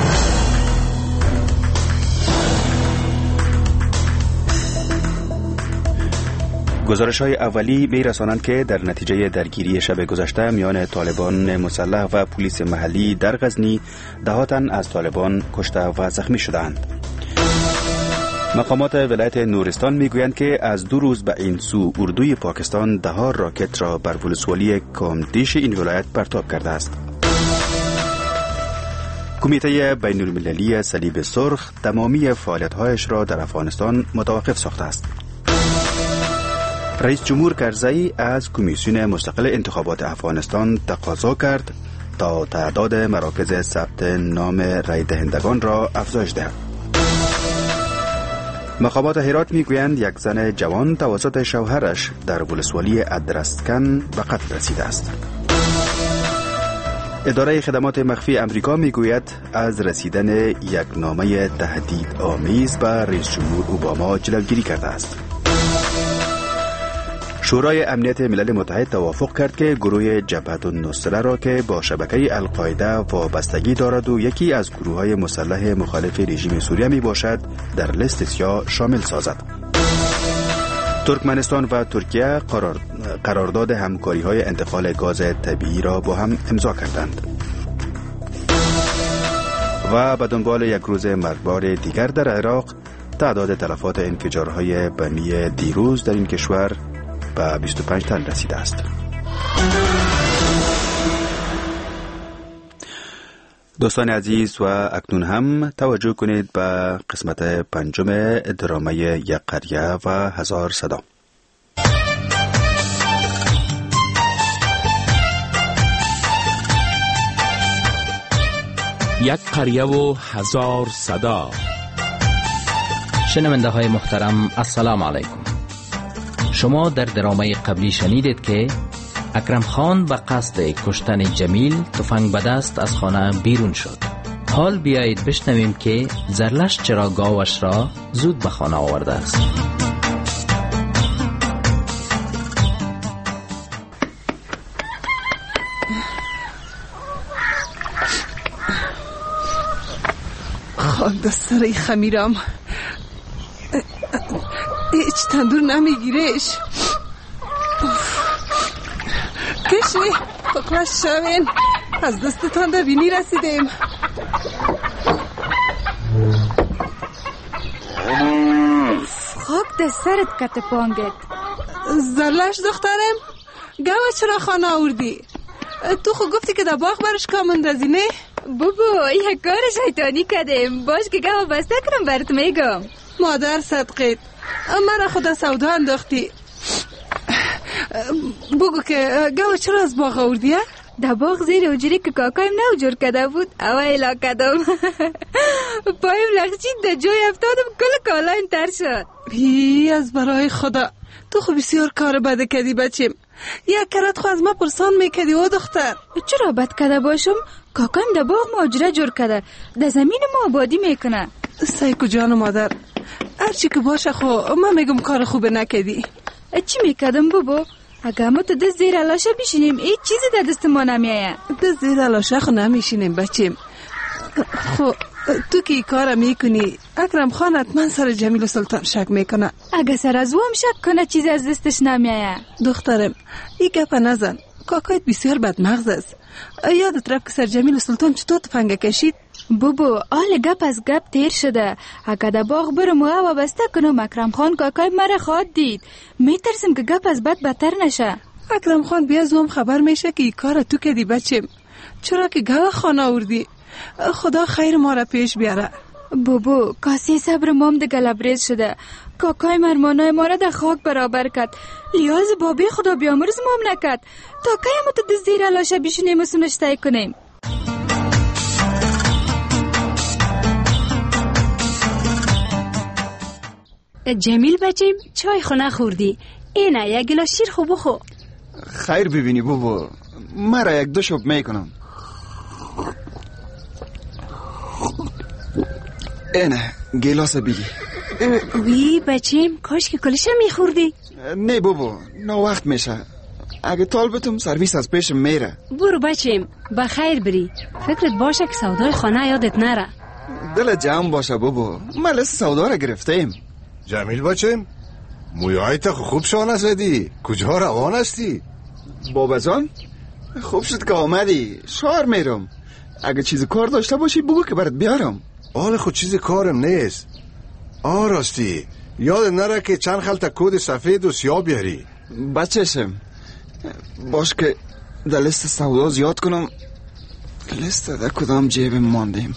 گزارش های اولی می رسانند که در نتیجه درگیری شب گذشته میان طالبان مسلح و پلیس محلی در غزنی ده تن از طالبان کشته و زخمی شدند. مقامات ولایت نورستان میگویند که از دو روز به این سو اردوی پاکستان ده ها راکت را بر ولسوالی کامدیش این ولایت پرتاب کرده است. کمیته بین المللی صلیب سرخ تمامی فعالیت‌هایش را در افغانستان متوقف ساخته است. رئیس جمهور کرزی از کمیسیون مستقل انتخابات افغانستان تقاضا کرد تا تعداد مراکز ثبت نام رای دهندگان را افزایش دهد. مقامات هرات میگویند یک زن جوان توسط شوهرش در ولسوالی ادرسکن به قتل رسیده است. اداره خدمات مخفی امریکا میگوید از رسیدن یک نامه تهدید آمیز به رئیس جمهور اوباما جلوگیری کرده است. شورای امنیت ملل متحد توافق کرد که گروه جبهت النصره را که با شبکه القاعده وابستگی دارد و یکی از گروه‌های مسلح مخالف رژیم سوریه می باشد در لیست سیاه شامل سازد. ترکمنستان و ترکیه قرار قرارداد همکاری‌های انتقال گاز طبیعی را با هم امضا کردند. و به دنبال یک روز مرگبار دیگر در عراق، تعداد تلفات انفجارهای بمی دیروز در این کشور به بیست و پنج تن رسیده است. دوستان عزیز، و اکنون هم توجه کنید به قسمت پنجم درامه یک قریه و هزار صدا. یک قریه و هزار صدا. شنونده های محترم، السلام علیکم. شما در درامه قبلی شنیدید که اکرم خان به قصد کشتن جمیل تفنگ به دست از خانه بیرون شد. حال بیایید بشنویم که زرلش چرا گاوش را زود به خانه آورده است. خواند سر خمیرم هیچ تندور نمیگیرش. کشی پکلش شوین، از دستتان در بینی رسیدیم. خاک در سرت کت پانگت. زرلش دخترم، گوه چرا خانه آوردی؟ تو خود گفتی که در باغ برش کامون رزی نه؟ بابا یک کار شیطانی کردیم. باش که گوه بسته کنم برات میگم. مادر صدقیت، مرا خدا سودا انداختی. بگو که گوه چرا از باغ آوردیه؟ در باغ زیر اجوری که کاکایم نو جور کده بود اوه کدم. پایم لغچید در جای افتادم، کل کالایم تر شد. بی از برای خدا، تو خو بسیار کار بده کردی بچیم. یک کرات خو از ما پرسان میکردی او دختر. چرا بد کده باشم؟ کاکایم در باغ ماجره جور کده، در زمین ما آبادی میکنه. سایکو جان مادر، هرچی که باشه خو من میگم کار خوبه نکردی. چی میکردم بابا؟ اگه ما تو دست زیر علاشه بشینیم هیچ چیزی در دست ما نمیایه. دست زیر علاشه خو نمیشینیم بچیم. خو تو که این کار میکنی اکرم خان حتما سر جمیل و سلطان شک میکنه. اگه سر از او هم شک کنه چیز از دستش نمیایه. دخترم این گپ نزن، کاکایت بسیار بدمغز است. یادت رفت که سر جمیل و سلطان چطور تفنگ کشید؟ بابا آل گپ از گپ تیر شده. اگه در باغ برم و هوا بسته کنم اکرم خان کاکای مرا خواهد دید. میترسم که گپ از بد بدتر نشه. اکرم خان بیا زوم خبر میشه که این کار تو کردی بچم، چرا که گوه خان آوردی. خدا خیر ما را پیش بیاره. بابا کاسی صبر مام ده گلبریز شده. کاکای مرمانای ما را در خاک برابر کرد. لیاز بابی خدا بیامرز مام نکرد. تا که همه تو دست زیر علاشه بیشونیم و سنشتای کنیم. جمیل بچیم چای خونه خوردی؟ اینه یک گلاس شیر خوب بخو. خیر ببینی بابا، مرا یک دو شب میکنم. اینه گلاس بگی. وی بچیم کاش که کلشم میخوردی. نه بابا نه وقت میشه، اگه طالبتم سرویس از پیشم میره. برو بچیم بخیر بری، فکرت باشه که سودای خانه یادت نره. دل جمع باشه بابا، من لست سودا را گرفتیم. جمیل بچیم مویایت خوب شانه زدی، کجا روان هستی؟ بابا جان خوب شد که آمدی، شهر میرم. اگه چیز کار داشته باشی بگو که برات بیارم. آله خود چیز کارم نیست. آه راستی یاد نره که چند خلطه کود سفید و سیاه بیاری. بچهشم باش که در لیست سودا زیاد کنم. لیست در کدام جیب ماندیم؟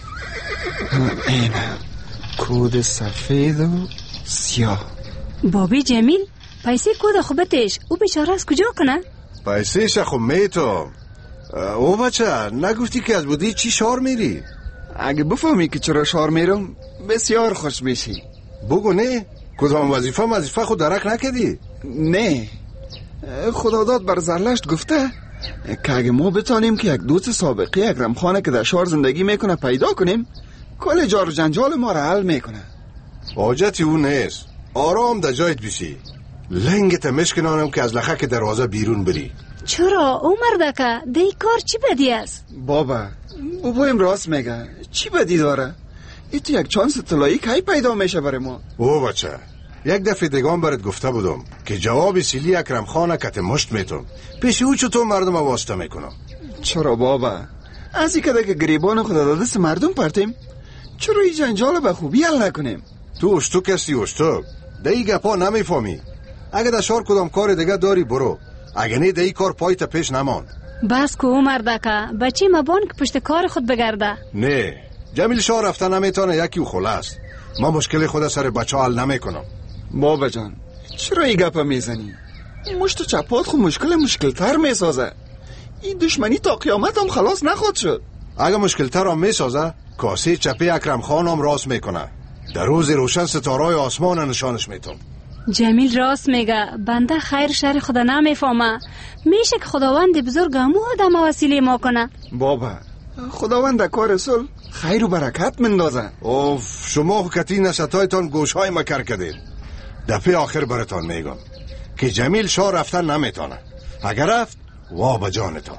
اینه کود سفید و سیاه. بابی جمیل پیسه کود خوبتش او بیچاره از کجا کنه؟ پیسه شخو میتو. او بچه نگفتی که از بودی چی شار میری؟ اگه بفهمی که چرا شار میرم بسیار خوش میشی. بگو نه کدام وظیفه وظیفه خود درک نکردی؟ نه خداداد بر زرلشت گفته که اگه ما بتانیم که یک دوست سابقی اکرم خانه که در شهر زندگی میکنه پیدا کنیم کل جار جنجال ما را حل میکنه. حاجتی اون نیست، آرام در جایت بیسی. لنگت مشکنانم که از لخک دروازه بیرون بری. چرا او مردکه دی کار چی بدی است؟ بابا بابایم راست میگه، چی بدی داره؟ ایتو یک چانس طلایی کی پیدا میشه برای ما؟ او بچه یک دفعه دگان برات گفته بودم که جواب سیلی اکرم خانه کت مشت میتون پیش او چطور مردم واسطه میکنم. چرا بابا از این که گریبان خدا داده س مردم پرتیم، چرا این جنجال به خوبی حل نکنیم؟ تو اشتوک هستی اشتوک، دی گپا نمیفهمی. اگه در شهر کدام کار دیگه داری برو، اگه نه دی کار پایت پیش نمان. بس که او مردکه بچه مبان که پشت کار خود بگرده. نه جمیل شاه رفته نمیتونه یکی و خلاص. ما مشکل خود سر بچه حل نمیکنم. بابا جان چرا این گپا میزنی؟ مشت و چپات خود مشکل مشکل تر میسازه. این دشمنی تا قیامت هم خلاص نخواد شد. اگه مشکل تر هم میسازه کاسه چپی اکرم خان هم راست میکنه. در روز روشن ستارای آسمان نشانش میتون. جمیل راست میگه، بنده خیر شر خدا نمیفهمه. میشه که خداوند بزرگ همو آدم وسیله ما کنه. بابا خداوند کار صلح خیر و برکت مندازه. اوف شما کتی نشتایتان گوشهای مکر کردید. دفعه آخر براتان میگم که جمیل شاه رفتن نمیتونه. اگر رفت وا به جانتان.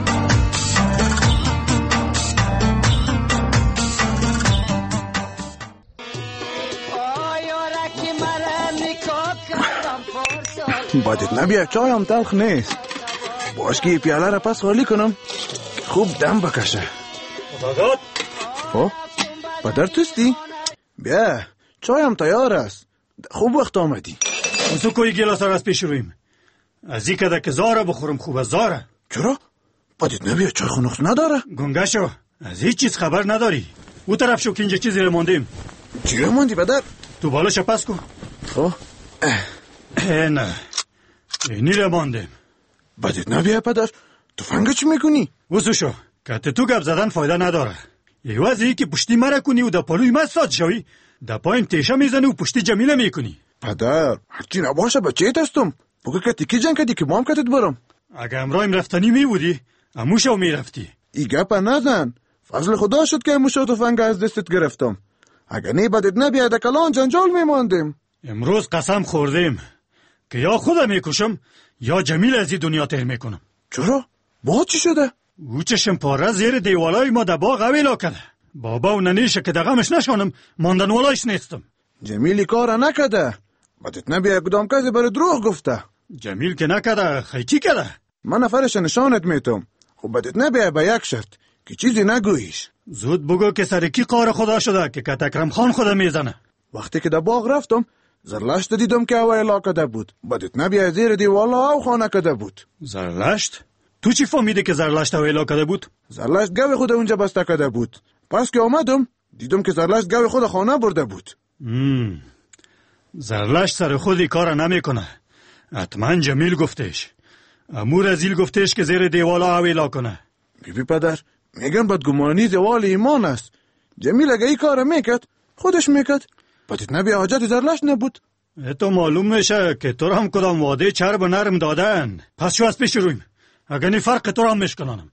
بدت نبیه چای هم تلخ نیست. باش که پیاله را پس خالی کنم خوب دم بکشه. خداداد او پدر توستی؟ بیا چای هم تیار است. خوب وقت آمدی. اوزو کوی گلاس را از پیش رویم. از این کده که زاره بخورم خوب از زاره. چرا؟ بدت نبیه چای خونخص نداره؟ گنگه شو از هیچ چیز خبر نداری. او طرف شو که اینجا چیزی رو ماندیم. چی رو ماندی پدر؟ تو بالا شپس کن. خب نه اینی رو ماندیم. بدت نبیه پدر تفنگ چی میکنی؟ وزو شو که تو گپ زدن فایده نداره. یوازی که پشتی مرا کنی و در پلوی من ساد شوی در پایم تیشه میزنی و پشتی جمیله میکنی. پدر هرچی نباشه بچه هستم. بگه که تیکی جنگ کدی که مام کتت برم. اگه امرایم رفتنی میبودی اموشو میرفتی. ای گپا نزن. فضل خدا شد که اموشو تفنگ از دستت گرفتم. اگه نه بدت نبیه در کلان جنجال میماندیم. امروز قسم خوردیم که یا خودم میکشم یا جمیل از این دنیا تر میکنم. چرا؟ با چی شده؟ او چشم پاره زیر دیوالای ما در باغ اویلا کرده. بابا و ننیشه که دغمش نشانم ماندن ولایش نیستم. جمیلی کار نکده. بدت نبیه کدام کسی برای دروغ گفته. جمیل که نکده خیلی چی کده؟ من نفرش نشانت میتم. خب بدت نبیه به یک شرط که چیزی نگویش. زود بگو که سر کی کار خدا شده که کت اکرم خان خدا میزنه. وقتی که در باغ رفتم زرلشت دیدم که اویلا کده بود. بدت نبیه زیر دیوالا او خانه کده بود. زرلشت؟ تو چی فهمیدی که زرلشت اویلا کده بود؟ زرلشت گوی خود اونجا بسته کده بود. پس که آمدم دیدم که زرلشت گوی خود خانه برده بود. مم. زرلشت سر خودی کار نمیکنه. حتما جمیل گفتش. امور ازیل گفتش که زیر دیوالا اویلا کنه. بیبی پدر میگن بدگمانی زوال ایمان است. جمیل اگه ای کار میکرد خودش میکرد. بدت نبی حاجت زرلشت نبود. تو معلوم میشه که تو هم کدام واده چرب نرم دادن. پس شو از پیش رویم. اگه نی فرق تو هم میشکنانم.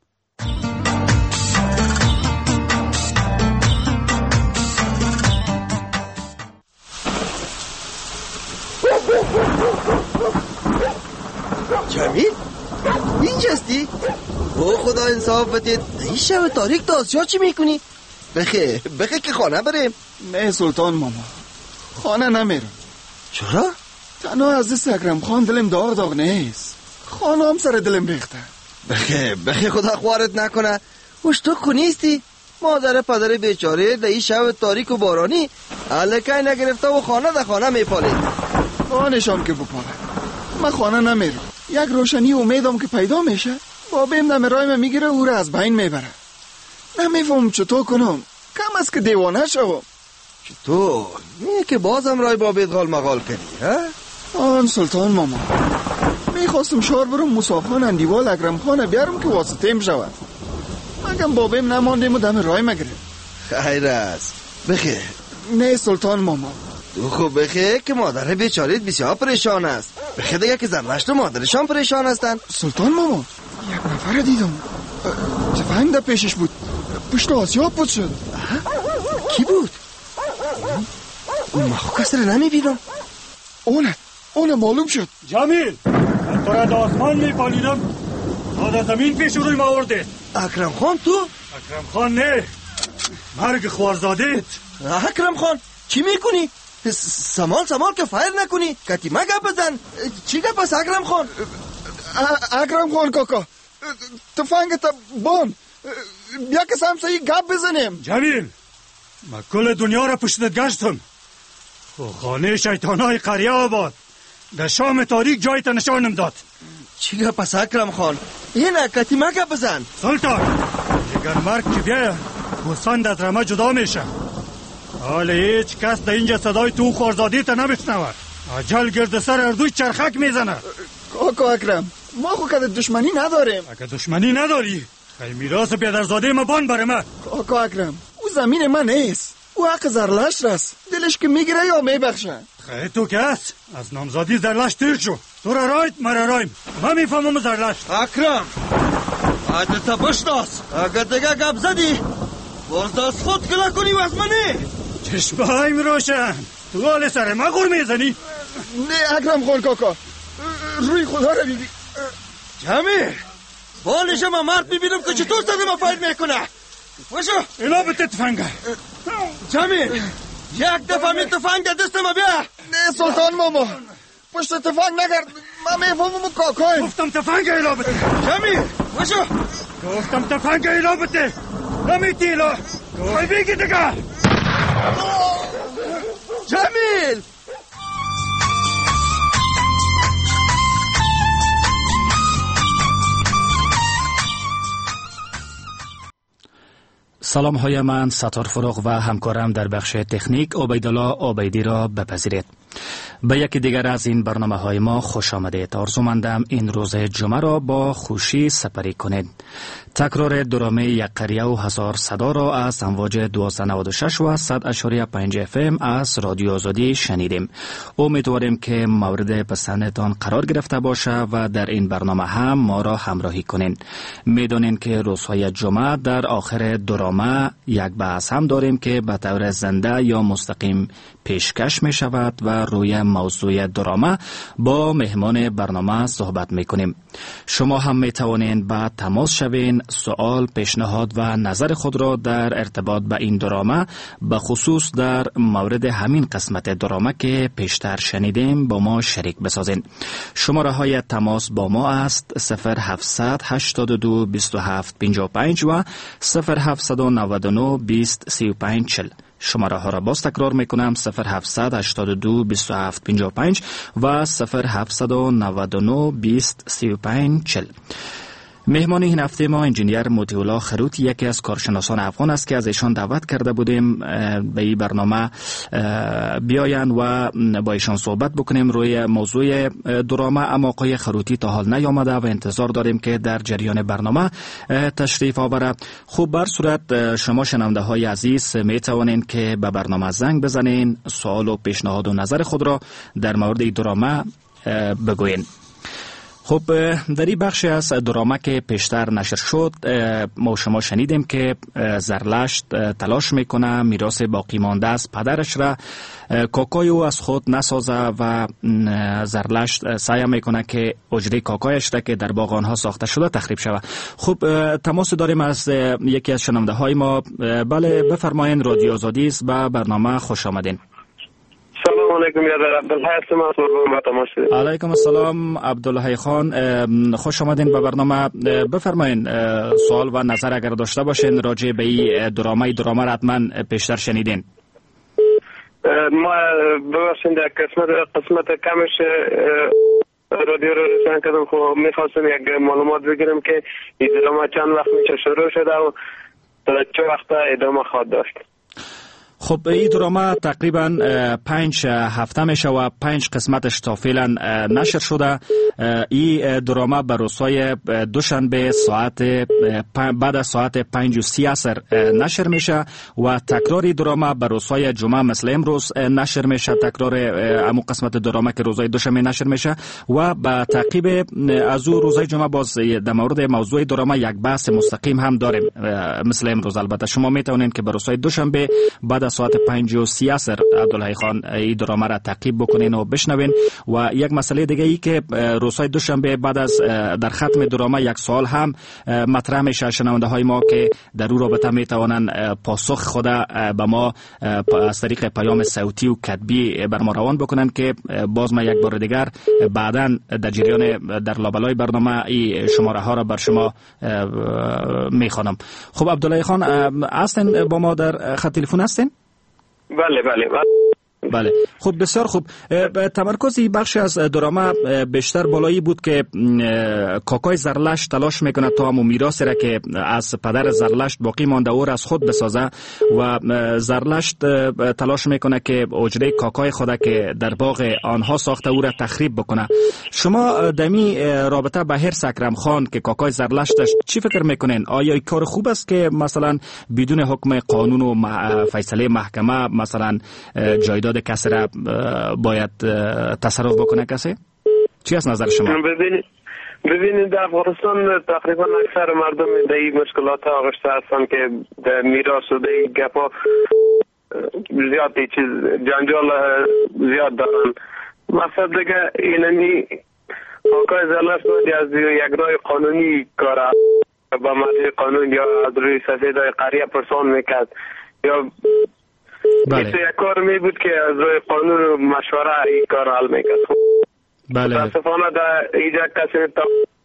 جمیل اینجاستی؟ او خدا انصاف بدید. این شب تاریک دازجا چی میکنی؟ بخه بخه که خانه بریم. نه سلطان ماما خانه نمیرم. چرا؟ تنها از دست اکرم خان دلم داغ داغ نیست. خانه هم سر دلم ریخته. بخه بخه خدا خوارت نکنه. وش تو کنیستی؟ مادر پدر بیچاره در این شب تاریک و بارانی علکه نگرفته و خانه در خانه میپالید. خانشان که بپاله. من خانه نمیرم. یک روشنی امیدم که پیدا میشه بابیم دم رای من میگیره او را از بین میبره. نمیفهم چطور کنم. کم از که دیوانه شوم. چطور؟ میه که بازم رای بابیت غال مغال کردی ها؟ آن سلطان ماما میخواستم شهر برم موسیخان اندیوال اکرم خانه بیارم که واسطه ام شود. مگم بابیم نماندیم و دم رای مگیره. خیر است. بخیر. نه سلطان ماما تو خوب بخیر که مادر بیچارید بسیار پریشان است. بخیر دیگه که زرلشت و مادرشان پریشان هستن. سلطان ماما یک نفر دیدم تفنگ در پیشش بود. پشت آسیاب بود شد. کی بود؟ ما خو کسی رو نمیبینم. اونه اونه معلوم شد. جمیل من تو را در آسمان میپالیدم تا در زمین پیش روی ما آورده. اکرم خان تو؟ اکرم خان نه مرگ خوارزادت. اکرم خان چی میکنی؟ سمال سمال که فایر نکنی. کتیمه گپ بزن. چی گپ است اکرم خان؟ اکرم خان کاکا تفنگت بان بیا که سمسایی گپ بزنیم. جمیل من کل دنیا را پشتت گشتم. خانه شیطانای قریه آباد در شام تاریک جایت نشانم داد. چی گپ است اکرم خان؟ اینه کتیمه گپ بزن. سلطان اگر مرگ که بیایه گوسفند از رمه جدا میشه. حال هیچ کس در اینجا صدای تو خوارزادی تا نمیشنود. اجل گرد سر اردوی چرخک میزنه. کاکا اکرم ما خو که دشمنی نداریم. اگه دشمنی نداری خیلی میراث پدرزاده ما بان بره ما. کاکا اکرم او زمین من نیست. او حق زرلشت است. دلش که میگیره یا میبخشه. خیلی تو که هست از نامزادی زرلشت تیر شو. تو را رایت مرا رایم. من میفهمم زرلشت. اکرم عادت تا بشناس. اگه دیگه گپ زدی باز دست خود گله کنی و از منی. چشمهایم روشن. تو حال سر ما غور میزنی؟ نه اکرم خان کاکا روی خدا را بیبی. جمیل بالش ما مرد میبینم که چطور سر ما فایر میکنه. وشو اینا به تفنگه. جمیل یک دفعه می تفنگ در دست ما بیا. نه سلطان ماما پشت تفنگ نگرد. من میفهمم کاکای. گفتم تفنگ ایلا بده. جمیل وشو گفتم تفنگ ایلا بده. نمیتی ایلا گوی بیگی دیگه. جمیل سلام های من ستار فروغ و همکارم در بخش تکنیک عبیدالله عبیدی را بپذیرید. به یکی دیگر از این برنامه های ما خوش آمدید. آرزومندم این روز جمعه را با خوشی سپری کنید. تکرار درامه یک قریه و هزار صدا را از امواج دویست و نود و شش و صد اشاری پنج اف ام از رادیو آزادی شنیدیم. امیدواریم که مورد پسندتان قرار گرفته باشه و در این برنامه هم ما را همراهی کنین. میدونین که روزهای جمعه در آخر درامه یک بحث هم داریم که به طور زنده یا مستقیم پیشکش می شود و روی موضوع دراما با مهمان برنامه صحبت میکنیم. شما هم میتوانید با تماس شوین، سوال، پیشنهاد و نظر خود را در ارتباط با این دراما به خصوص در مورد همین قسمت دراما که پیشتر شنیدیم با ما شریک بسازین. شماره های تماس با ما است صفر هفتصد هشتاد و دو بیست و هفت پنجاه و پنج و صفر هفتصد و نود و نه بیست سی و پنج چهل. شماره ها را باز تکرار میکنم صفر هفتصد هشتاد و دو بیست و هفت پنجاه و پنج و صفر هفتصد و نود و نه بیست سی و پنج چهل. مهمان این هفته ما انجینیر موتیولا خروت، یکی از کارشناسان افغان است که از ایشان دعوت کرده بودیم به این برنامه بیاین و با ایشان صحبت بکنیم روی موضوع دراما. اما آقای خروتی تا حال نیامده و انتظار داریم که در جریان برنامه تشریف آوره. خوب، بر صورت شما شنونده های عزیز می توانین که به برنامه زنگ بزنین، سوال و پیشنهاد و نظر خود را در مورد دراما بگوین. خب، در این بخش از دراما که پیشتر نشر شد ما شما شنیدیم که زرلشت تلاش میکنه میراث باقی مانده از پدرش را کاکای او از خود نسازه و زرلشت سعی میکنه که اجره کاکایش را که در باغ آنها ساخته شده تخریب شود. خب، تماس داریم از یکی از شنونده های ما. بله، بفرمایید. رادیو آزادی است، به برنامه خوش آمدین. سلام علیکم، یادر عبدالحی هستم از با تماس. علیکم السلام عبدالحی خان، خوش آمدین به برنامه. بفرمایید سوال و نظر اگر داشته باشین راجع به این دراما. دراما را حتما پیشتر شنیدین. ما ببخشید در قسمت قسمت کمش رادیو رو رسان کردم، خب میخواستم یک معلومات بگیرم که این دراما چند وقت میشه شروع شده و تا چه وقت ادامه خواهد داشت. خب، این دراما تقریبا پنج هفته میشه و پنج قسمتش تا فعلا نشر شده. این دراما به روزهای دوشنبه ساعت بعد از ساعت پنج و سی عصر نشر میشه و تکرار دراما به روزهای جمعه مثل امروز نشر میشه. تکرار امو قسمت دراما که روزهای دوشنبه نشر میشه و به تعقیب از او روزهای جمعه باز در مورد موضوع دراما یک بحث مستقیم هم داریم مثل امروز. البته شما میتونید که به روزهای دوشنبه بعد از ساعت پنج و سی عصر عبدالحی خان این دراما را تعقیب بکنین و بشنوین. و یک مسئله دیگه ای که روزهای دوشنبه بعد از در ختم دراما یک سوال هم مطرح میشه. شنونده های ما که در اون رابطه میتوانن پاسخ خود به ما از طریق پیام صوتی و کتبی بر ما روان بکنن که باز ما یک بار دیگر بعداً در جریان در لابلای برنامه این شماره ها را بر شما میخوانم. خب، عبدالحی خان هستین با ما در خط تلفن هستین؟ بله بله بله بله. خب، بسیار خوب. تمرکز این بخش از دراما بیشتر بالایی بود که کاکای زرلشت تلاش میکنه تا همون میراثی را که از پدر زرلشت باقی مانده او را از خود بسازه و زرلشت تلاش میکنه که اجره کاکای خود که در باغ آنها ساخته او را تخریب بکنه. شما دمی رابطه به حرص اکرم خان که کاکای زرلشتش چی فکر میکنین؟ آیا این کار خوب است که مثلا بدون حکم قانون و فیصله محکمه مثلا جایداد کسی را باید تصرف بکنه کسی؟ چی از نظر شما؟ ببینید ببینید در افغانستان تقریبا اکثر مردم در این مشکلات آغشته هستن که در میراث و در این گپا زیاد چیز جنجال زیاد دارن. مقصد دیگه اینمی کاکای زرلشت باید از یک راه قانونی کار با مرجع قانون یا از روی سفیدای قریه پرسان میکرد یا بله. یک کار می بود که از روی قانون و مشوره این کار حل میکرد. بله. متاسفانه در اینجا کسی تا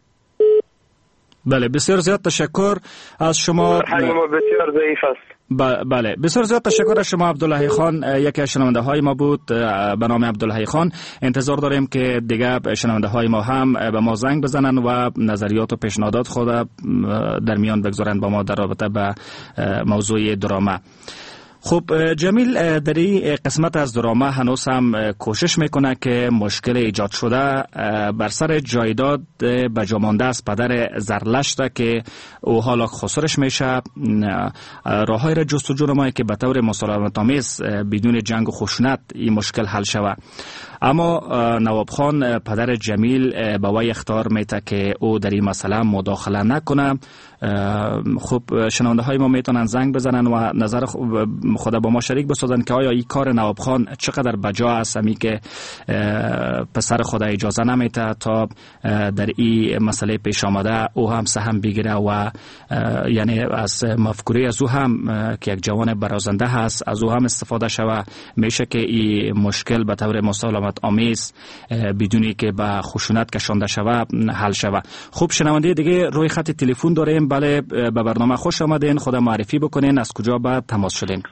بله. بسیار زیاد تشکر از شما. فرهنگ ما بسیار ضعیف است. بله، بسیار زیاد تشکر از شما عبدالحی خان. یکی از شنونده های ما بود به نام عبدالحی خان. انتظار داریم که دیگه شنونده های ما هم به ما زنگ بزنن و نظریات و پیشنهادات خود در میان بگذارن با ما در رابطه به موضوع دراما. خب، جمیل در این قسمت از دراما هنوز هم کوشش میکنه که مشکل ایجاد شده بر سر جایداد به جا مانده از پدر زرلشت که او حالا خسرش میشه. راههای را جستجو نمایه که به طور مسالمت آمیز بدون جنگ و خشونت این مشکل حل شود. اما نواب خان پدر جمیل به وی اخطار میده که او در این مسئله مداخله نکنه. خب شنونده های ما میتونن زنگ بزنن و نظر خود با ما شریک بسازن که آیا این کار نواب خان چقدر بجا است، همی که پسر خود اجازه نمیده تا در این مسئله پیش آمده او هم سهم بگیره و یعنی از مفکوره از او هم که یک جوان برازنده هست از او هم استفاده شوه، میشه که این مشکل به طور مسالمت آمیز بدونی که به خشونت کشانده شوه حل شوه. خوب شنونده دیگه روی خط تلفن داریم. بله به برنامه خوش آمدین، خود معرفی بکنین، از کجا به تماس شدین؟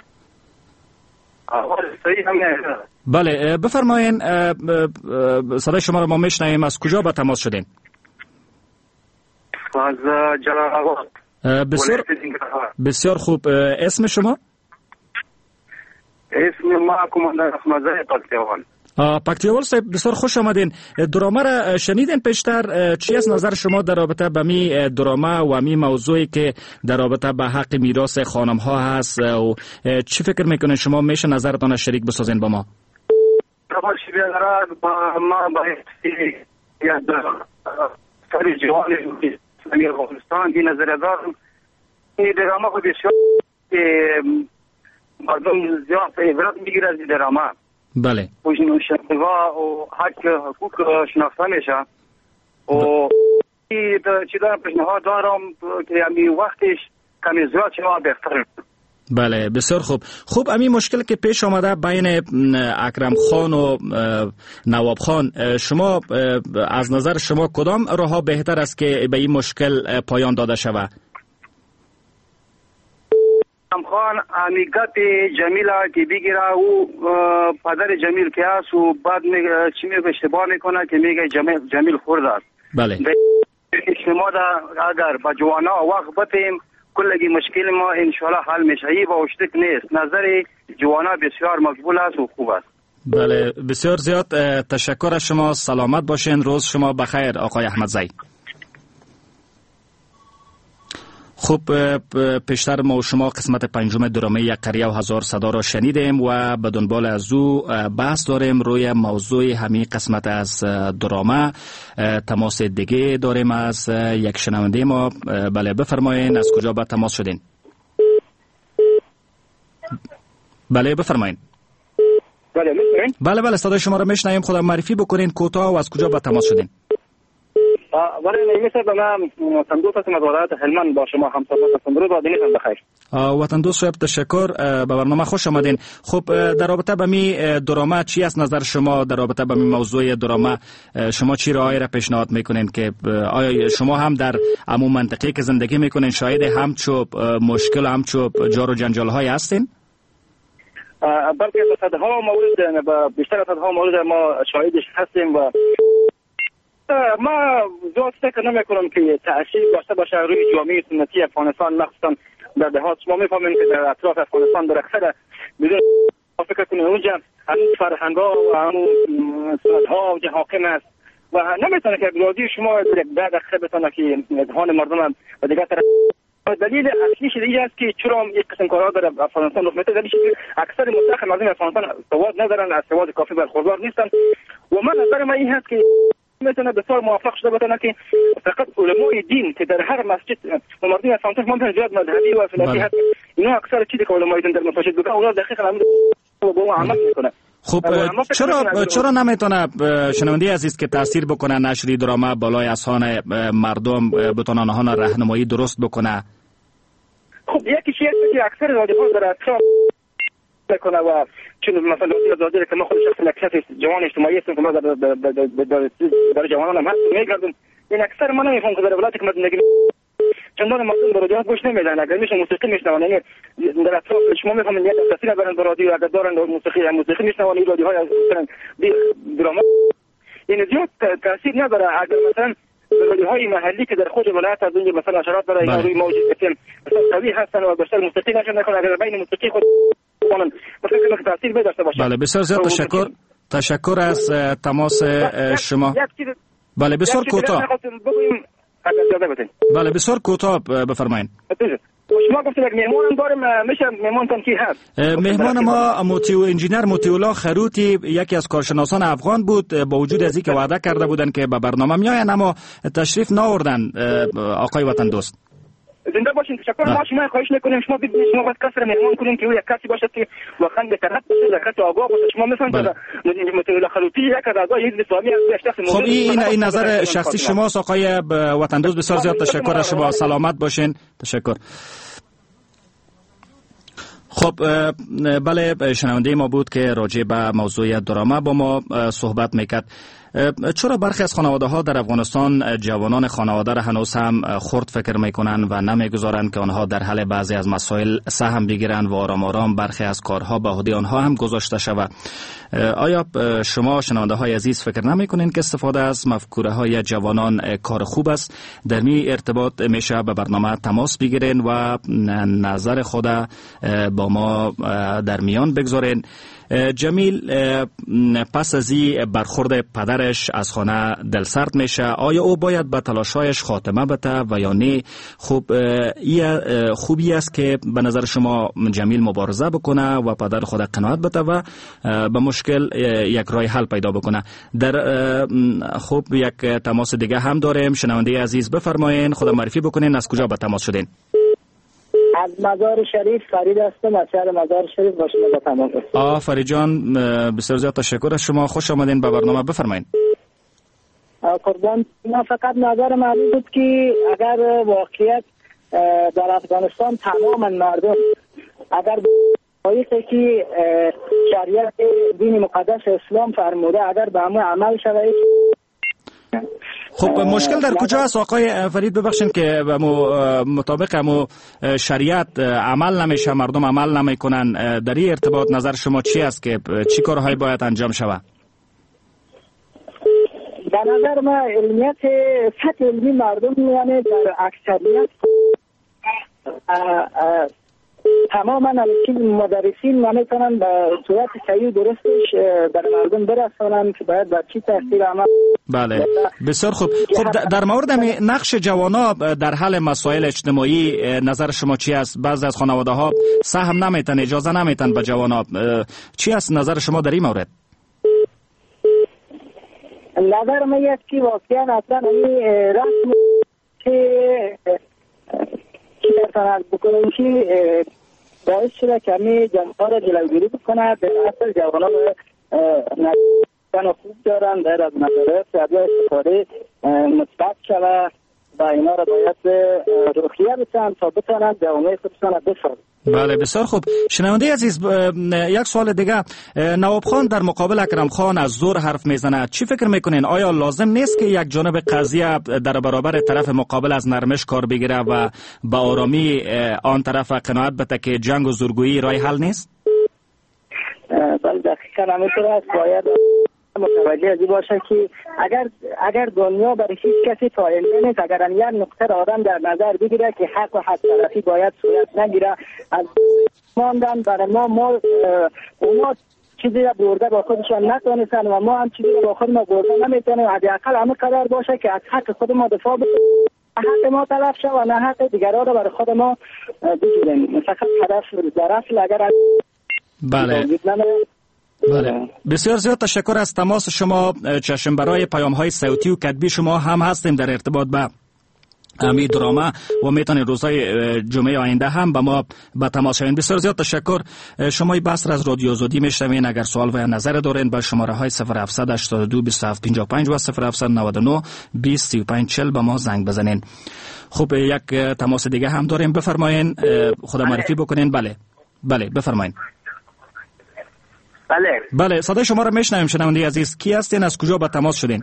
بله بفرمایین، صدای شما رو ما میشنویم، از کجا به تماس شدین؟ از جلال آباد. بسیار بسیار خوب. اسم شما؟ اسم ما کماندان احمدزاده پکتیوال. پکتیوال صاحب بسیار خوش آمدین. درامه را شنیدین پیشتر، چی از نظر شما در رابطه به می درامه و می موضوعی که در رابطه به حق میراث خانم ها هست و چی فکر میکنین شما میشه نظرتان شریک بسازین با ما؟ طبعا شبیه دارد با ما باید یک سری جوانی اسلامی افغانستان این نظر دارم. این درامه خود بسیار مردم زیاد عبرت میگیره از درامه. بله. و و حق حقوق شناخته میشه و چی دارم پیشنهاد دارم که امی وقتش کمی زیاد شما بهتر. بله بسیار خوب. خوب امی مشکل که پیش آمده بین اکرم خان و نواب خان، شما از نظر شما کدام راه بهتر است که به این مشکل پایان داده شود؟ خان امیگت جمیل که بگیره او پدر جمیل که هست و بعد چی میگه اشتباه میکنه که میگه جمیل, جمیل خورده است. بله. شما دا اگر با جوانا وقت بتیم کلگی مشکل ما انشالله حل میشه. ای با اشتک نیست. نظر جوانا بسیار مقبول است و خوب است. بله بسیار زیاد تشکر از شما. سلامت باشین. روز شما بخیر آقای احمدزاده. خب پیشتر ما و شما قسمت پنجم درامه یک قریه و هزار صدا را شنیدیم و به دنبال از او بحث داریم روی موضوع همین قسمت از درامه. تماس دیگه داریم از یک شنونده ما. بله بفرمایین، از کجا به تماس شدین؟ بله بفرمایین. بله میشنوین؟ بله بله صدای شما را میشنویم. خودم معرفی بکنین کوتاه و از کجا به تماس شدین؟ برای نمیشه به من وطن دوست هستم از ولایت هلمند با شما همصحبت هستم. روز و دینتان بخیر. وطن دوست صاحب تشکر، به برنامه خوش آمدین. خب در رابطه با می درامه چی است نظر شما در رابطه با می موضوع درامه؟ شما چی راهی را پیشنهاد میکنین که آیا شما هم در عموم منطقه که زندگی میکنین شاهد همچو مشکل همچو جار و جنجال های هستین؟ بلکه صدها مورد بیشتر از صدها مورد ما شاهدش هستیم و ما زیاد فکر نمیکنم که تأثیر داشته باشه روی جامعه سنتی افغانستان، مخصوصا در دهات. شما میفهمین که در اطراف افغانستان در اکثر بدون فکر کنید اونجا همون فرهنگ‌ها و همون سنت‌ها که حاکم است و نمیتونه که بلادی شما در یک ده دقیقه بتونه که اذهان مردم هم و دیگه طرف. دلیل اصلیش دیگه است که چرا یک قسم کارها در افغانستان رخ میده. دلیلش اکثر مستحق مردم افغانستان سواد ندارن، از سواد کافی برخوردار نیستن و من نظر من این هست که میتونه بسیار موفق شده بتونه که فقط علمای دین که در هر مسجد و مردم افغانستان ممکن زیاد مذهبی و فلسفی هست، اینا اکثر چیزی که علمای دین در مساجد بگن اونا دقیقاً هم با عمل میکنه. خب چرا چرا نمیتونه شنونده عزیز که تاثیر بکنه نشری درامه بالای اذهان مردم بتونه آنها را راهنمایی درست بکنه؟ خب یکی چیزی که اکثر رادیوها در اطراف میکنه و چون مثلا دادی که ما خود شخص لکسات جوان اجتماعی هستیم که ما در در در جوانان هم هست میگردیم. این اکثر ما نمیفهمم که در ولایتی که ما زندگی چندان مردم به رادیو گوش نمیدن. اگر میشه موسیقی میشنون، یعنی در اطراف شما میفهمین یک تاثیر برن به رادیو اگر دارن موسیقی موسیقی میشنون این رادیوهای مثلا درامه این زیاد تاثیر نداره. اگر مثلا رادیوهای محلی که در خود ولایت از اونجا مثلا اشارات برای روی موجود هستن مثلا قوی هستن و بیشتر موسیقی نشون نکنه، اگر بین موسیقی خود قانون مثلا که تاثیر بداشته باشه. بله بسیار زیاد تشکر تشکر از تماس شما. بله بسیار کوتاه. بله بسیار کوتاه بفرمایید. شما گفتید یک مهمانم داریم، میشه مهمانتان کی هست؟ مهمان ما موتیو انجینر موتیولا خروتی یکی از کارشناسان افغان بود. با وجود از اینکه وعده کرده بودن که به برنامه میاین اما تشریف نآوردن. آقای وطن دوست زنده باشین. تشکر. ما شما خواهش میکنیم شما بدید شما باید کسی را مهمان کنین که او یک کسی باشد که واقعا به طرف باشه، یک کسی آگاه باشه. شما مثلا موتیولا خروتی یک از اعضای حزب اسلامی است. خب این این نظر شخصی شماست آقای وطن دوست. بسیار زیاد تشکر از شما. سلامت باشین. تشکر. خب بله، شنونده ما بود که راجع به موضوع درامه با ما صحبت میکرد. چرا برخی از خانواده ها در افغانستان جوانان خانواده را هنوز هم خرد فکر میکنن و نمیگذارند که آنها در حل بعضی از مسائل سهم بگیرند و آرام آرام برخی از کارها به عهده آنها هم گذاشته شود؟ آیا شما شنونده های عزیز فکر نمیکنین که استفاده از مفکوره های جوانان کار خوب است؟ در می ارتباط میشه به برنامه تماس بگیرین و نظر خود با ما در میان بگذارین. جمیل پس از این برخورد پدرش از خانه دلسرد میشه. آیا او باید به تلاشایش خاتمه بده و یا نه؟ خوب خوبی است که به نظر شما جمیل مبارزه بکنه و پدر خود قناعت بده و به مشکل یک راه حل پیدا بکنه. در خوب یک تماس دیگه هم داریم. شنونده عزیز بفرمایین، خود معرفی بکنین، از کجا به تماس شدین؟ از مزار شریف فرید هستم، از شهر مزار شریف با شما به تماس هستم. آ فرید جان، بسیار زیاد تشکر از شما. خوش آمدین به برنامه. بفرمایید. قربان، ما فقط نظر من بود که اگر واقعیت در افغانستان تماما مردم اگر باید که شریعت دین مقدس اسلام فرموده اگر به همون عمل شود. خب مشکل در کجا است آقای فرید؟ ببخشید که مطابق همو شریعت عمل نمیشه، مردم عمل نمیکنن. در این ارتباط نظر شما چی است که چی کارهایی باید انجام شود؟ به نظر من علمیت سطح علمی مردم یعنی در اکثریت تماما همچین مدرسین نمیتونن به صورت صحیح درستش در مردم برسانن که باید بر چی تاثیر عمل. بله بسیار خوب. خب در مورد نقش جوانا در حل مسائل اجتماعی نظر شما چی است؟ بعضی از خانواده ها سهم نمیتن، اجازه نمیتن به جوانا. چی است نظر شما در این مورد؟ نظر من است که واقعا اصلا این رسم که که در طرف بکنیم که باعث شده که همه جنبها را جلوگیری بکنه. به اصل جوانا نظر خوب دارن، در از مدارس یا استفاده مثبت شده و اینا را باید روحیه بسن تا بتانند جوامع خودشان را بسازند. بله بسیار خوب. شنونده عزیز، یک سوال دیگه. نواب خان در مقابل اکرم خان از زور حرف میزنه. چی فکر میکنین؟ آیا لازم نیست که یک جانب قضیه در برابر طرف مقابل از نرمش کار بگیره و با آرامی آن طرف قناعت بده که جنگ و زورگویی راه حل نیست؟ بله دقیقاً همینطور است. باید متوجه ازی باشه که اگر اگر دنیا برای هیچ کسی فایده نیست، اگر یک نقطه را آدم در نظر بگیره که حق و حق طرفی باید صورت نگیره، از ماندن برای ما ما اونا چیزی را برده با خودشان نتونستن و ما هم چیزی را با خود ما برده نمیتونیم. حداقل همه قدر باشه که از حق خود ما دفاع بکنیم، حق ما تلف شد و نه حق دیگران را برای خود ما بگیریم. فقط هدف در اصل اگر بله بله بسیار زیاد تشکر از تماس شما. چشم برای پیام های صوتی و کتبی شما هم هستیم در ارتباط با امی درامه و میتونید روزهای جمعه آینده هم با ما با تماس شوین. بسیار زیاد تشکر. شما بحث از رادیو آزادی میشنوین. اگر سوال و نظر دارین با شماره های صفر هفتصد هشتاد و دو بیست و هفت پنجاه و پنج و صفر هفتصد نود و نه بیست سی و پنج چهل با ما زنگ بزنین. خب یک تماس دیگه هم داریم. بفرمایین، خود معرفی بکنین. بله بله بفرمایین. بله بله صدای شما را میشنویم. شنونده عزیز کی هستین؟ از کجا با تماس شدین؟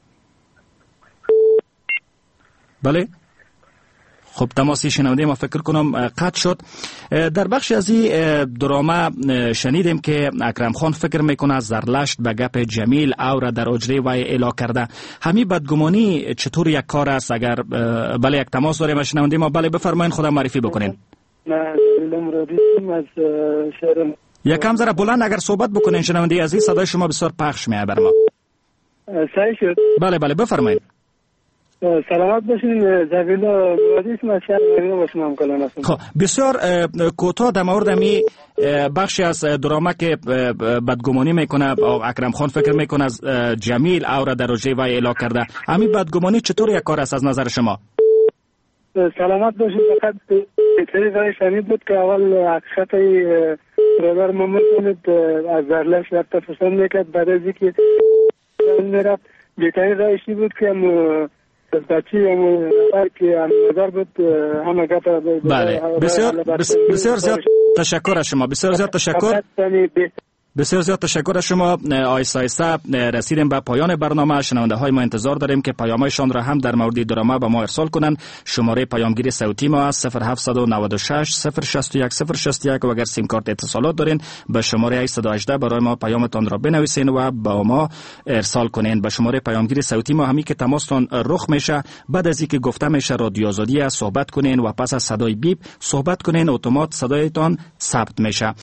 بله خب تماسی شنونده ما فکر کنم قطع شد. در بخش از این درامه شنیدیم که اکرم خان فکر میکنه زرلشت به گپ جمیل او را در اجره وی اعلا کرده. همین بدگمانی چطور یک کار است؟ اگر بله یک تماس داریم شنونده ما. بله بفرمایید، خودم معرفی بکنین. من مرادی از شهر. یکم ذره بلند اگر صحبت بکنین شنونده عزیز، صدای شما بسیار پخش میاد بر ما. صحیح شد. بله بله بفرمایید. سلامت باشین. جمیلا مرادی اسم از شهر مدینه با شما همکلان هستم. خب بسیار کوتاه در مورد می بخشی از دراما که بدگمانی میکنه اکرم خان فکر میکنه از جمیل او را در روژه وی اعلام کرده، همین بدگمانی چطور یک کار است از نظر شما؟ سلامت باشین. فقط اطلاعی رای شنید بود که اول حقیقت برادر ما میکنید از زرلش رفت پسند میکرد، بعد از اینکه میرفت بهترین رایشی بود که هم بچی هم نفر که هم نظر بود همه گفت. بله بسیار بسیار زیاد تشکر از شما، بسیار زیاد تشکر. بسیار زیاد تشکر از شما. آیسته آیسته رسیدیم به پایان برنامه. شنونده های ما انتظار داریم که پیام‌هایشان را هم در مورد دراما به ما ارسال کنند. شماره پیامگیری صوتی ما است صفر هفت نه شش صفر شش یک صفر شش یک و اگر سیم کارت اتصالات دارین به شماره هشت یک هشت برای ما پیامتان را بنویسین و با ما ارسال کنین. به شماره پیامگیری صوتی ما همی که تماستان رخ میشه بعد از اینکه گفته میشه رادیو آزادی صحبت کنین و پس از صدای بیپ صحبت کنین اتومات صدایتان ثبت میشه.